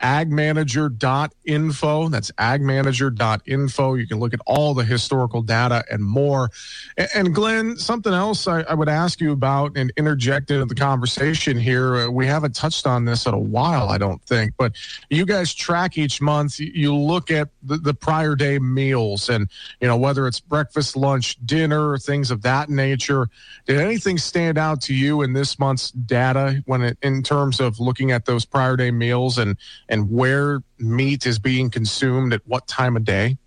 agmanager.info. That's agmanager.info. You can look at all the historical data and more. And Glenn, something else I would ask you about and interject into the conversation here. We haven't touched on this in a while, I don't think, but you guys track each month. You look at the prior day meals and, whether it's breakfast, lunch, dinner, things of that nature. Did anything stand out to you in this month's data in terms of looking at those prior day meals and where meat is being consumed at what time of day?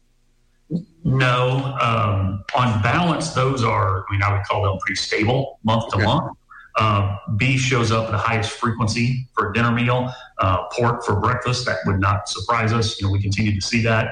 No. On balance, those are, I would call them pretty stable month to month. Beef shows up at the highest frequency for a dinner meal. Pork for breakfast, that would not surprise us. We continue to see that.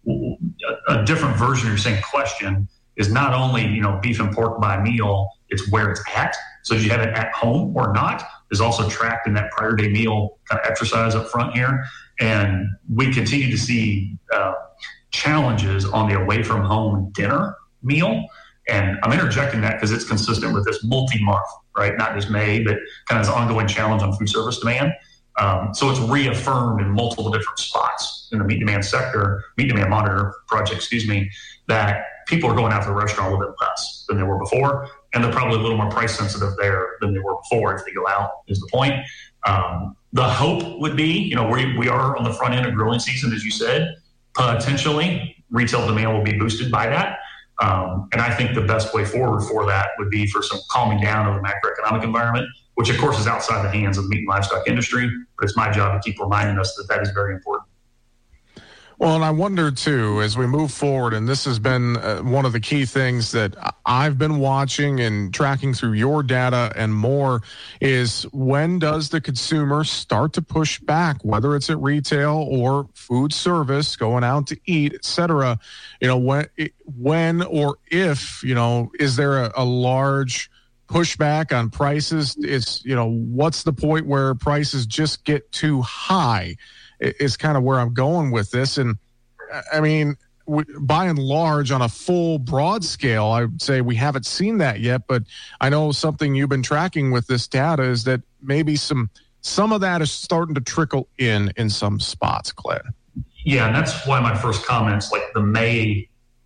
A different version of your same question is not only, beef and pork by meal, it's where it's at. So did you have it at home or not is also tracked in that prior day meal kind of exercise up front here. And we continue to see challenges on the away from home dinner meal. And I'm interjecting that because it's consistent with this multi-month, right? Not just May, but kind of this ongoing challenge on food service demand. So it's reaffirmed in multiple different spots in the meat demand monitor project, that people are going out to the restaurant a little bit less than they were before. And they're probably a little more price sensitive there than they were before if they go out, is the point. The hope would be, we are on the front end of grilling season, as you said. Potentially, retail demand will be boosted by that. And I think the best way forward for that would be for some calming down of the macroeconomic environment, which, of course, is outside the hands of the meat and livestock industry. But it's my job to keep reminding us that is very important. Well, and I wonder, too, as we move forward, and this has been one of the key things that I've been watching and tracking through your data and more, is when does the consumer start to push back, whether it's at retail or food service, going out to eat, et cetera? When or if, is there a large pushback on prices? It's, what's the point where prices just get too high? Is kind of where I'm going with this. And by and large, on a full broad scale, I would say we haven't seen that yet, but I know something you've been tracking with this data is that maybe some of that is starting to trickle in some spots, Glenn. Yeah, and that's why my first comments, like the May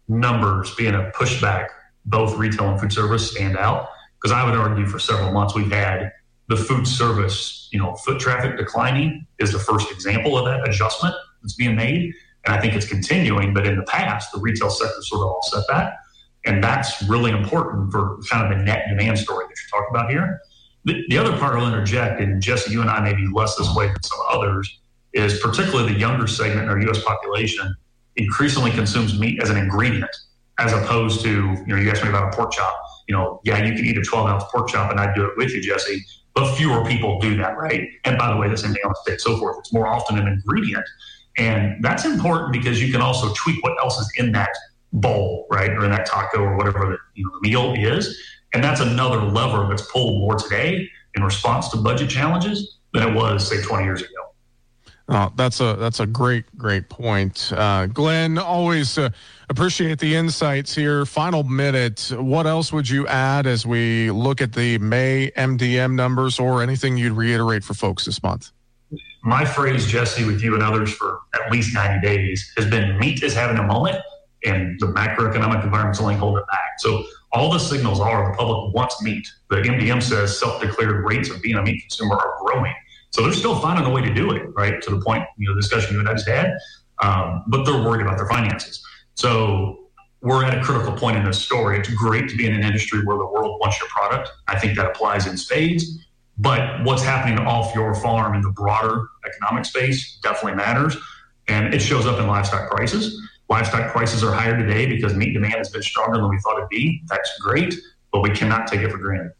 numbers being a pushback, both retail and food service stand out. Because I would argue for several months we've had the food service, foot traffic declining is the first example of that adjustment that's being made. And I think it's continuing. But in the past, the retail sector sort of offset that. And that's really important for kind of the net demand story that you're talking about here. The other part I'll interject, and Jesse, you and I may be less this way than some others, is particularly the younger segment in our U.S. population increasingly consumes meat as an ingredient, as opposed to, you asked me about a pork chop. Yeah, you can eat a 12-ounce pork chop, and I'd do it with you, Jesse, but fewer people do that, right? And by the way, the same thing on the steak, so forth. It's more often an ingredient. And that's important because you can also tweak what else is in that bowl, right, or in that taco or whatever the meal is. And that's another lever that's pulled more today in response to budget challenges than it was, say, 20 years ago. Oh, that's a great point. Glenn, always appreciate the insights here. Final minute, what else would you add as we look at the May MDM numbers, or anything you'd reiterate for folks this month? My phrase, Jesse, with you and others for at least 90 days has been meat is having a moment, and the macroeconomic environment's only holding it back. So all the signals are the public wants meat. The MDM says self-declared rates of being a meat consumer are growing. So they're still finding a way to do it, right, to the point, the discussion you and I just had, but they're worried about their finances. So we're at a critical point in this story. It's great to be in an industry where the world wants your product. I think that applies in spades. But what's happening off your farm in the broader economic space definitely matters. And it shows up in livestock prices. Livestock prices are higher today because meat demand has been stronger than we thought it'd be. That's great, but we cannot take it for granted.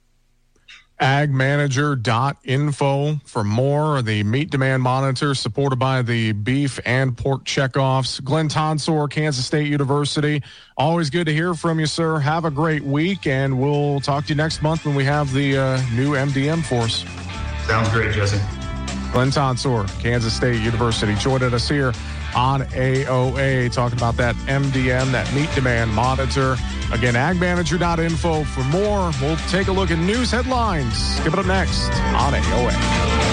agmanager.info for more. The meat demand monitor supported by the beef and pork checkoffs. Glenn Tonsor, Kansas State University. Always good to hear from you, sir. Have a great week, and we'll talk to you next month when we have the new MDM force. Sounds great, Jesse. Glenn Tonsor, Kansas State University, joined us here on AOA, talking about that MDM, that meat demand monitor. Again, agmanager.info for more. We'll take a look at news headlines. Give it up next on AOA.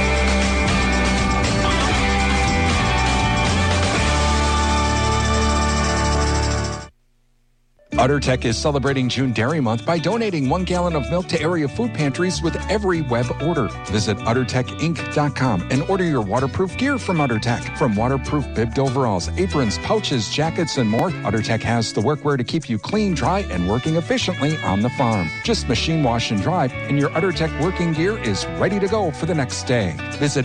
UtterTech is celebrating June Dairy Month by donating 1 gallon of milk to area food pantries with every web order. Visit UtterTechInc.com and order your waterproof gear from UtterTech. From waterproof bibbed overalls, aprons, pouches, jackets, and more, UtterTech has the workwear to keep you clean, dry, and working efficiently on the farm. Just machine wash and dry, and your UtterTech working gear is ready to go for the next day. Visit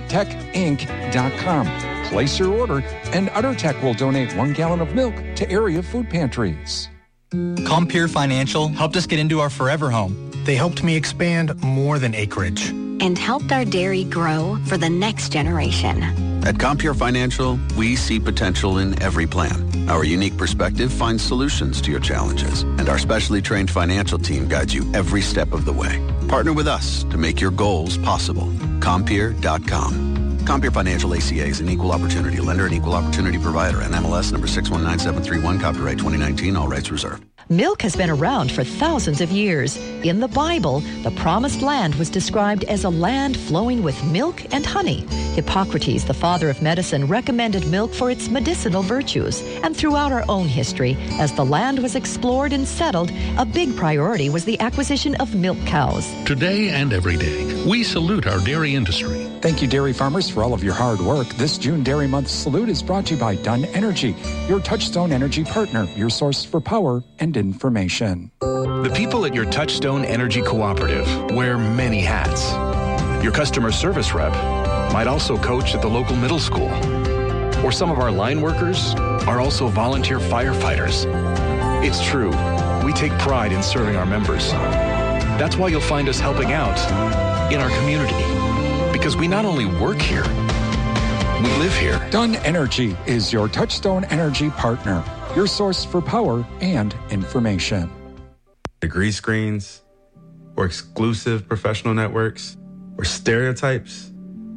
UtterTechInc.com. Place your order, and UtterTech will donate 1 gallon of milk to area food pantries. Compeer Financial helped us get into our forever home. They helped me expand more than acreage. And helped our dairy grow for the next generation. At Compeer Financial, we see potential in every plan. Our unique perspective finds solutions to your challenges, and our specially trained financial team guides you every step of the way. Partner with us to make your goals possible. Compeer.com. Compeer Financial ACA is an equal opportunity lender and equal opportunity provider. NMLS number 619731, copyright 2019, all rights reserved. Milk has been around for thousands of years. In the Bible, the Promised Land was described as a land flowing with milk and honey. Hippocrates, the father of medicine, recommended milk for its medicinal virtues. And throughout our own history, as the land was explored and settled, a big priority was the acquisition of milk cows. Today and every day, we salute our dairy industry. Thank you, dairy farmers, for all of your hard work. This June Dairy Month salute is brought to you by Dunn Energy, your Touchstone Energy partner, your source for power and information. The people at your Touchstone Energy Cooperative wear many hats. Your customer service rep might also coach at the local middle school. Or some of our line workers are also volunteer firefighters. It's true, we take pride in serving our members. That's why you'll find us helping out in our community. Because we not only work here, we live here. Dunn Energy is your Touchstone Energy partner, your source for power and information. Degree screens, or exclusive professional networks, or stereotypes.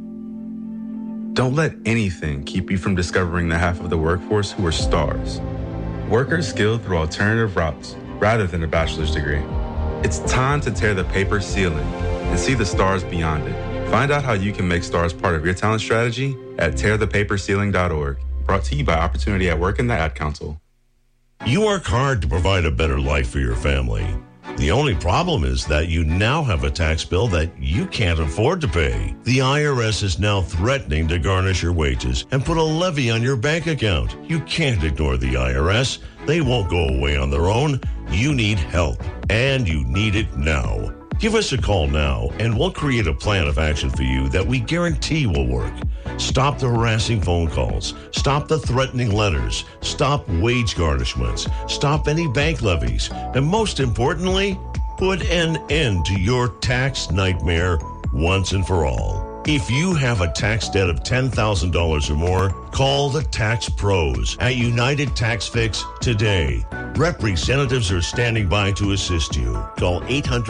Don't let anything keep you from discovering the half of the workforce who are stars. Workers skilled through alternative routes rather than a bachelor's degree. It's time to tear the paper ceiling and see the stars beyond it. Find out how you can make stars part of your talent strategy at tearthepaperceiling.org. Brought to you by Opportunity at Work and the Ad Council. You work hard to provide a better life for your family. The only problem is that you now have a tax bill that you can't afford to pay. The IRS is now threatening to garnish your wages and put a levy on your bank account. You can't ignore the IRS. They won't go away on their own. You need help, and you need it now. Give us a call now, and we'll create a plan of action for you that we guarantee will work. Stop the harassing phone calls. Stop the threatening letters. Stop wage garnishments. Stop any bank levies. And most importantly, put an end to your tax nightmare once and for all. If you have a tax debt of $10,000 or more, call the Tax Pros at United Tax Fix today. Representatives are standing by to assist you. Call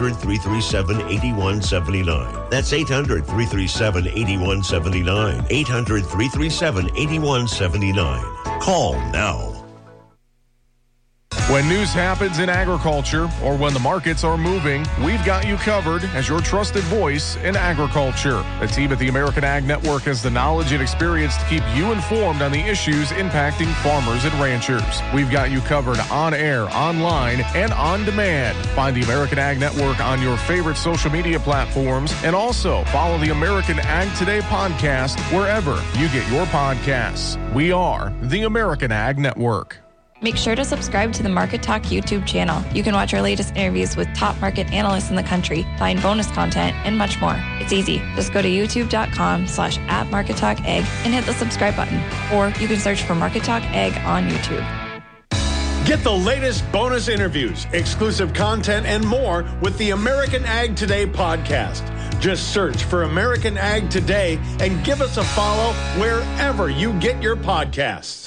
800-337-8179. That's 800-337-8179. 800-337-8179. Call now. When news happens in agriculture or when the markets are moving, we've got you covered as your trusted voice in agriculture. The team at the American Ag Network has the knowledge and experience to keep you informed on the issues impacting farmers and ranchers. We've got you covered on air, online, and on demand. Find the American Ag Network on your favorite social media platforms, and also follow the American Ag Today podcast wherever you get your podcasts. We are the American Ag Network. Make sure to subscribe to the Market Talk YouTube channel. You can watch our latest interviews with top market analysts in the country, find bonus content, and much more. It's easy. Just go to youtube.com/@MarketTalkAg and hit the subscribe button. Or you can search for Market Talk Ag on YouTube. Get the latest bonus interviews, exclusive content, and more with the American Ag Today podcast. Just search for American Ag Today and give us a follow wherever you get your podcasts.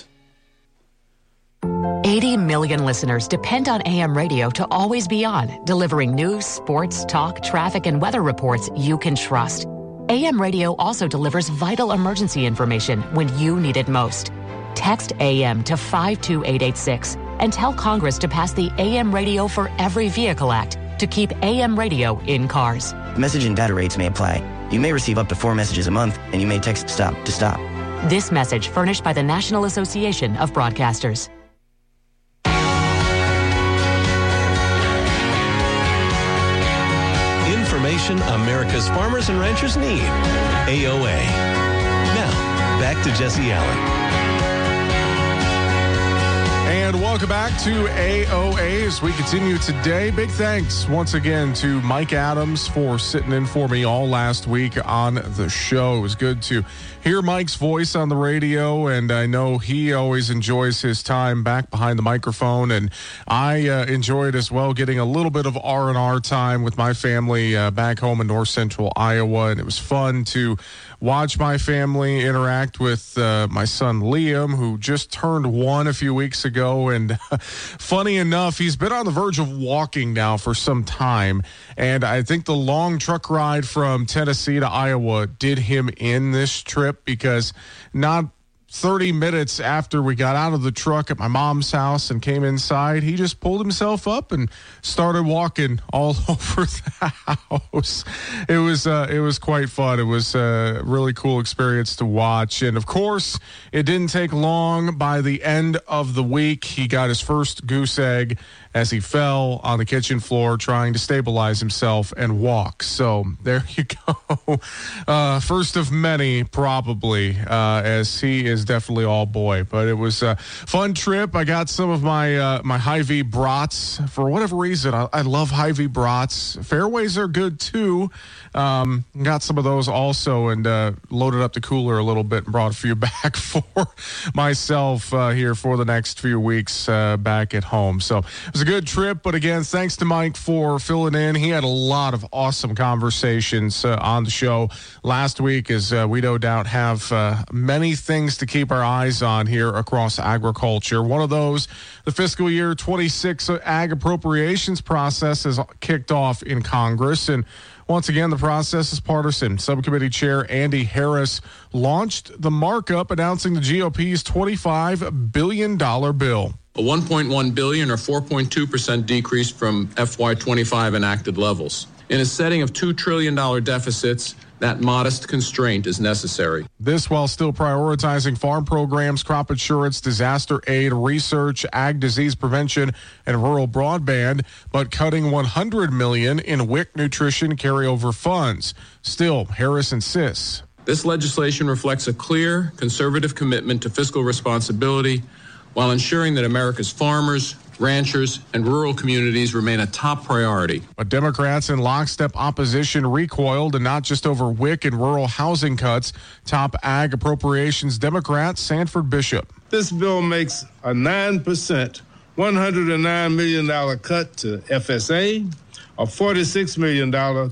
80 million listeners depend on AM radio to always be on, delivering news, sports, talk, traffic, and weather reports you can trust. AM radio also delivers vital emergency information when you need it most. Text AM to 52886 and tell Congress to pass the AM Radio for Every Vehicle Act to keep AM radio in cars. Message and data rates may apply. You may receive up to 4 messages a month, and you may text STOP to stop. This message furnished by the National Association of Broadcasters. Information America's farmers and ranchers need. AOA. Now, back to Jesse Allen. And welcome back to AOA as we continue today. Big thanks once again to Mike Adams for sitting in for me all last week on the show. It was good to hear Mike's voice on the radio, and I know he always enjoys his time back behind the microphone, and I enjoyed as well getting a little bit of R&R time with my family back home in north central Iowa, and it was fun to watch my family interact with my son Liam, who just turned 1 a few weeks ago. And funny enough, he's been on the verge of walking now for some time. And I think the long truck ride from Tennessee to Iowa did him in this trip, because not 30 minutes after we got out of the truck at my mom's house and came inside, he just pulled himself up and started walking all over the house. It was quite fun. It was a really cool experience to watch. And of course, it didn't take long. By the end of the week, he got his first goose egg as he fell on the kitchen floor trying to stabilize himself and walk. So there you go. First of many, probably, as he is definitely all boy. But it was a fun trip. I got some of my my Hy-Vee brats. For whatever reason, I love Hy-Vee brats. Fairways are good too. Got some of those also, and loaded up the cooler a little bit and brought a few back for myself here for the next few weeks back at home. So it was a good trip, but again, thanks to Mike for filling in. He had a lot of awesome conversations on the show last week, as we no doubt have many things to keep our eyes on here across agriculture. One of those, the fiscal year 26 ag appropriations process has kicked off in Congress, and once again, the process is partisan. Subcommittee Chair Andy Harris launched the markup, announcing the GOP's $25 billion bill. A $1.1 billion or 4.2% decrease from FY25 enacted levels. In a setting of $2 trillion deficits, that modest constraint is necessary. This while still prioritizing farm programs, crop insurance, disaster aid, research, ag disease prevention, and rural broadband, but cutting $100 million in WIC nutrition carryover funds. Still, Harris insists. This legislation reflects a clear, conservative commitment to fiscal responsibility while ensuring that America's farmers, ranchers, and rural communities remain a top priority. But Democrats in lockstep opposition recoiled, and not just over WIC and rural housing cuts. Top ag appropriations Democrat Sanford Bishop. This bill makes a 9%, $109 million cut to FSA, a $46 million,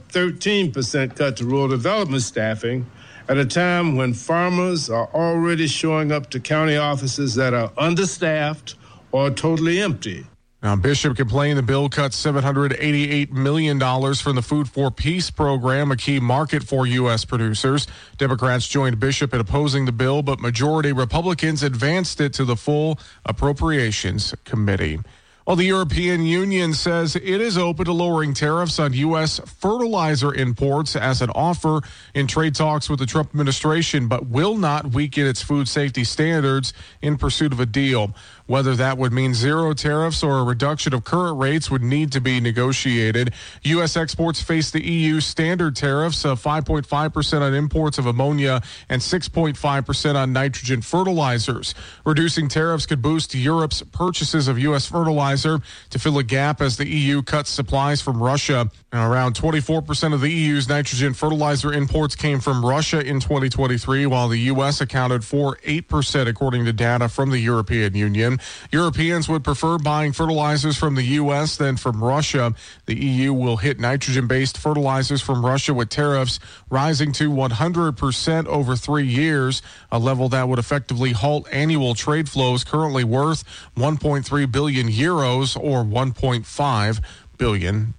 13% cut to rural development staffing, at a time when farmers are already showing up to county offices that are understaffed or totally empty. Now, Bishop complained the bill cuts $788 million from the Food for Peace program, a key market for U.S. producers. Democrats joined Bishop in opposing the bill, but majority Republicans advanced it to the full Appropriations Committee. Well, the European Union says it is open to lowering tariffs on U.S. fertilizer imports as an offer in trade talks with the Trump administration, but will not weaken its food safety standards in pursuit of a deal. Whether that would mean zero tariffs or a reduction of current rates would need to be negotiated. U.S. exports face the EU standard tariffs of 5.5% on imports of ammonia and 6.5% on nitrogen fertilizers. Reducing tariffs could boost Europe's purchases of U.S. fertilizer to fill a gap as the EU cuts supplies from Russia. And around 24% of the EU's nitrogen fertilizer imports came from Russia in 2023, while the U.S. accounted for 8%, according to data from the European Union. Europeans would prefer buying fertilizers from the U.S. than from Russia. The EU will hit nitrogen-based fertilizers from Russia with tariffs rising to 100% over 3 years, a level that would effectively halt annual trade flows currently worth 1.3 billion euros or $1.5 billion.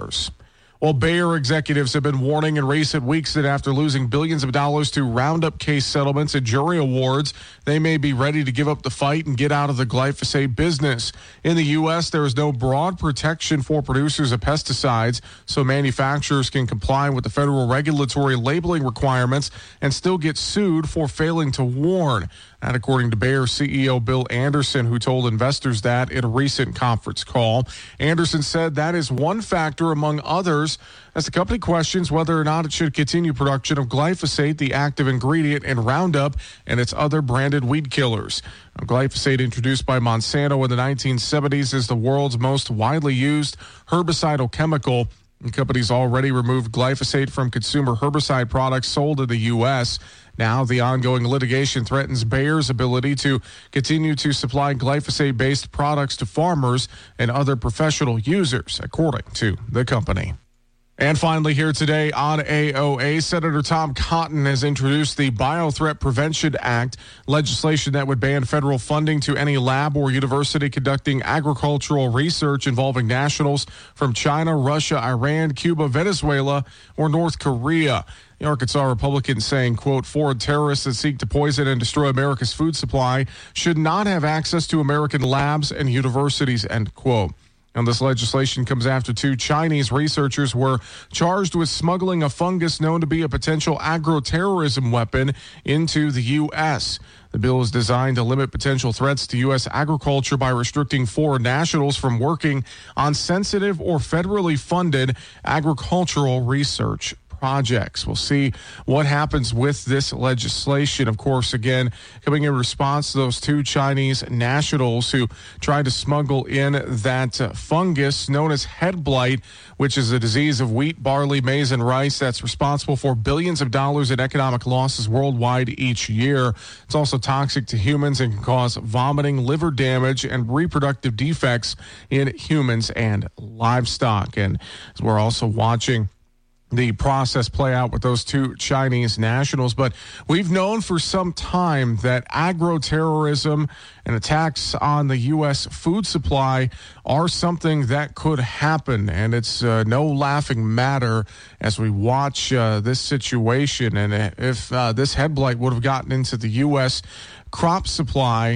Well, Bayer executives have been warning in recent weeks that after losing billions of dollars to Roundup case settlements and jury awards, they may be ready to give up the fight and get out of the glyphosate business. In the U.S., there is no broad protection for producers of pesticides, so manufacturers can comply with the federal regulatory labeling requirements and still get sued for failing to warn. That according to Bayer CEO Bill Anderson, who told investors that in a recent conference call. Anderson said that is one factor among others as the company questions whether or not it should continue production of glyphosate, the active ingredient in Roundup and its other branded weed killers. Now, glyphosate, introduced by Monsanto in the 1970s, is the world's most widely used herbicidal chemical. The company's already removed glyphosate from consumer herbicide products sold in the U.S. Now, the ongoing litigation threatens Bayer's ability to continue to supply glyphosate-based products to farmers and other professional users, according to the company. And finally here today on AOA, Senator Tom Cotton has introduced the Biothreat Prevention Act, legislation that would ban federal funding to any lab or university conducting agricultural research involving nationals from China, Russia, Iran, Cuba, Venezuela, or North Korea. The Arkansas Republicans saying, quote, foreign terrorists that seek to poison and destroy America's food supply should not have access to American labs and universities, end quote. And this legislation comes after 2 Chinese researchers were charged with smuggling a fungus known to be a potential agroterrorism weapon into the U.S. The bill is designed to limit potential threats to U.S. agriculture by restricting foreign nationals from working on sensitive or federally funded agricultural research projects. We'll see what happens with this legislation. Of course, again, coming in response to those 2 Chinese nationals who tried to smuggle in that fungus known as head blight, which is a disease of wheat, barley, maize, and rice that's responsible for billions of dollars in economic losses worldwide each year. It's also toxic to humans and can cause vomiting, liver damage, and reproductive defects in humans and livestock. And we're also watching the process play out with those 2 Chinese nationals. But we've known for some time that agroterrorism and attacks on the U.S. food supply are something that could happen. And it's no laughing matter as we watch this situation. And if this head blight would have gotten into the U.S. crop supply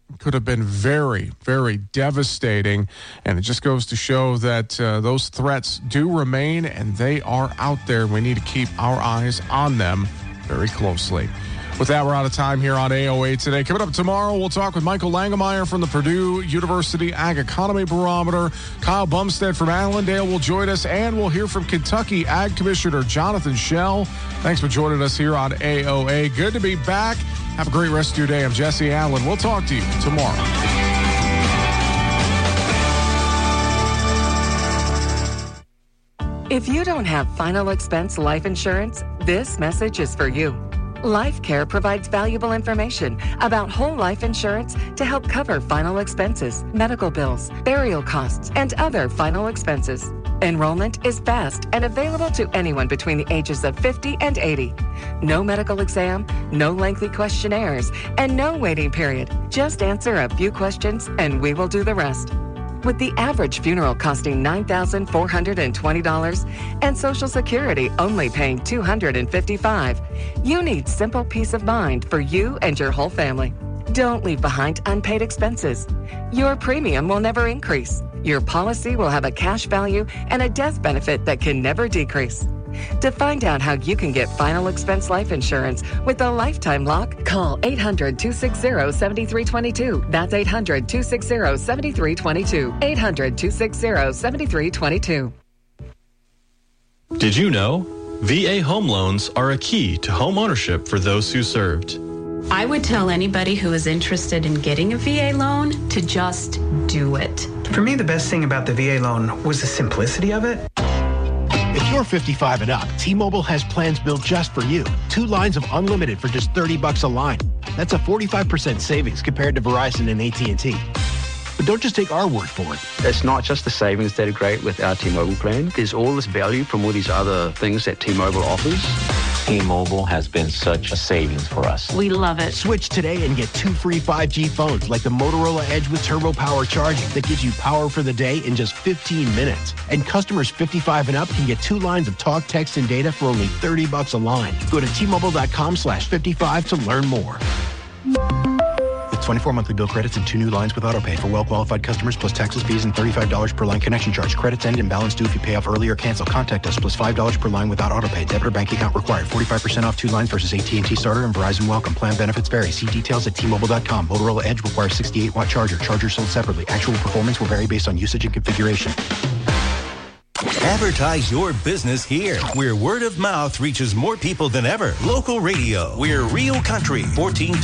could have been very, very devastating. And it just goes to show that those threats do remain, and they are out there. We need to keep our eyes on them very closely. With that, we're out of time here on AOA Today. Coming up tomorrow, we'll talk with Michael Langemeyer from the Purdue University Ag Economy Barometer. Kyle Bumstead from Allendale will join us, and we'll hear from Kentucky Ag Commissioner Jonathan Schell. Thanks for joining us here on AOA. Good to be back. Have a great rest of your day. I'm Jesse Allen. We'll talk to you tomorrow. If you don't have final expense life insurance, this message is for you. LifeCare provides valuable information about whole life insurance to help cover final expenses, medical bills, burial costs, and other final expenses. Enrollment is fast and available to anyone between the ages of 50 and 80. No medical exam, no lengthy questionnaires, and no waiting period. Just answer a few questions and we will do the rest. With the average funeral costing $9,420 and Social Security only paying $255, you need simple peace of mind for you and your whole family. Don't leave behind unpaid expenses. Your premium will never increase. Your policy will have a cash value and a death benefit that can never decrease. To find out how you can get final expense life insurance with a lifetime lock, call 800-260-7322. That's 800-260-7322. 800-260-7322. Did you know? VA home loans are a key to home ownership for those who served. I would tell anybody who is interested in getting a VA loan to just do it. For me, the best thing about the VA loan was the simplicity of it. If you're 55 and up, T-Mobile has plans built just for you. 2 lines of unlimited for just $30 a line. That's a 45% savings compared to Verizon and AT&T. But don't just take our word for it. It's not just the savings that are great with our T-Mobile plan. There's all this value from all these other things that T-Mobile offers. T-Mobile has been such a savings for us. We love it. Switch today and get 2 free 5G phones like the Motorola Edge with Turbo Power charging that gives you power for the day in just 15 minutes. And customers 55 and up can get 2 lines of talk, text, and data for only $30 a line. Go to T-Mobile.com/55 to learn more. With 24 monthly bill credits and 2 new lines with autopay for well-qualified customers plus taxes, fees, and $35 per line connection charge. Credits end and balance due if you pay off early or cancel. Contact us plus $5 per line without autopay. Debit or bank account required. 45% off 2 lines versus AT&T Starter and Verizon Welcome. Plan benefits vary. See details at T-Mobile.com. Motorola Edge requires 68-watt charger. Charger sold separately. Actual performance will vary based on usage and configuration. Advertise your business here, where word of mouth reaches more people than ever. Local radio. We're Real Country, 14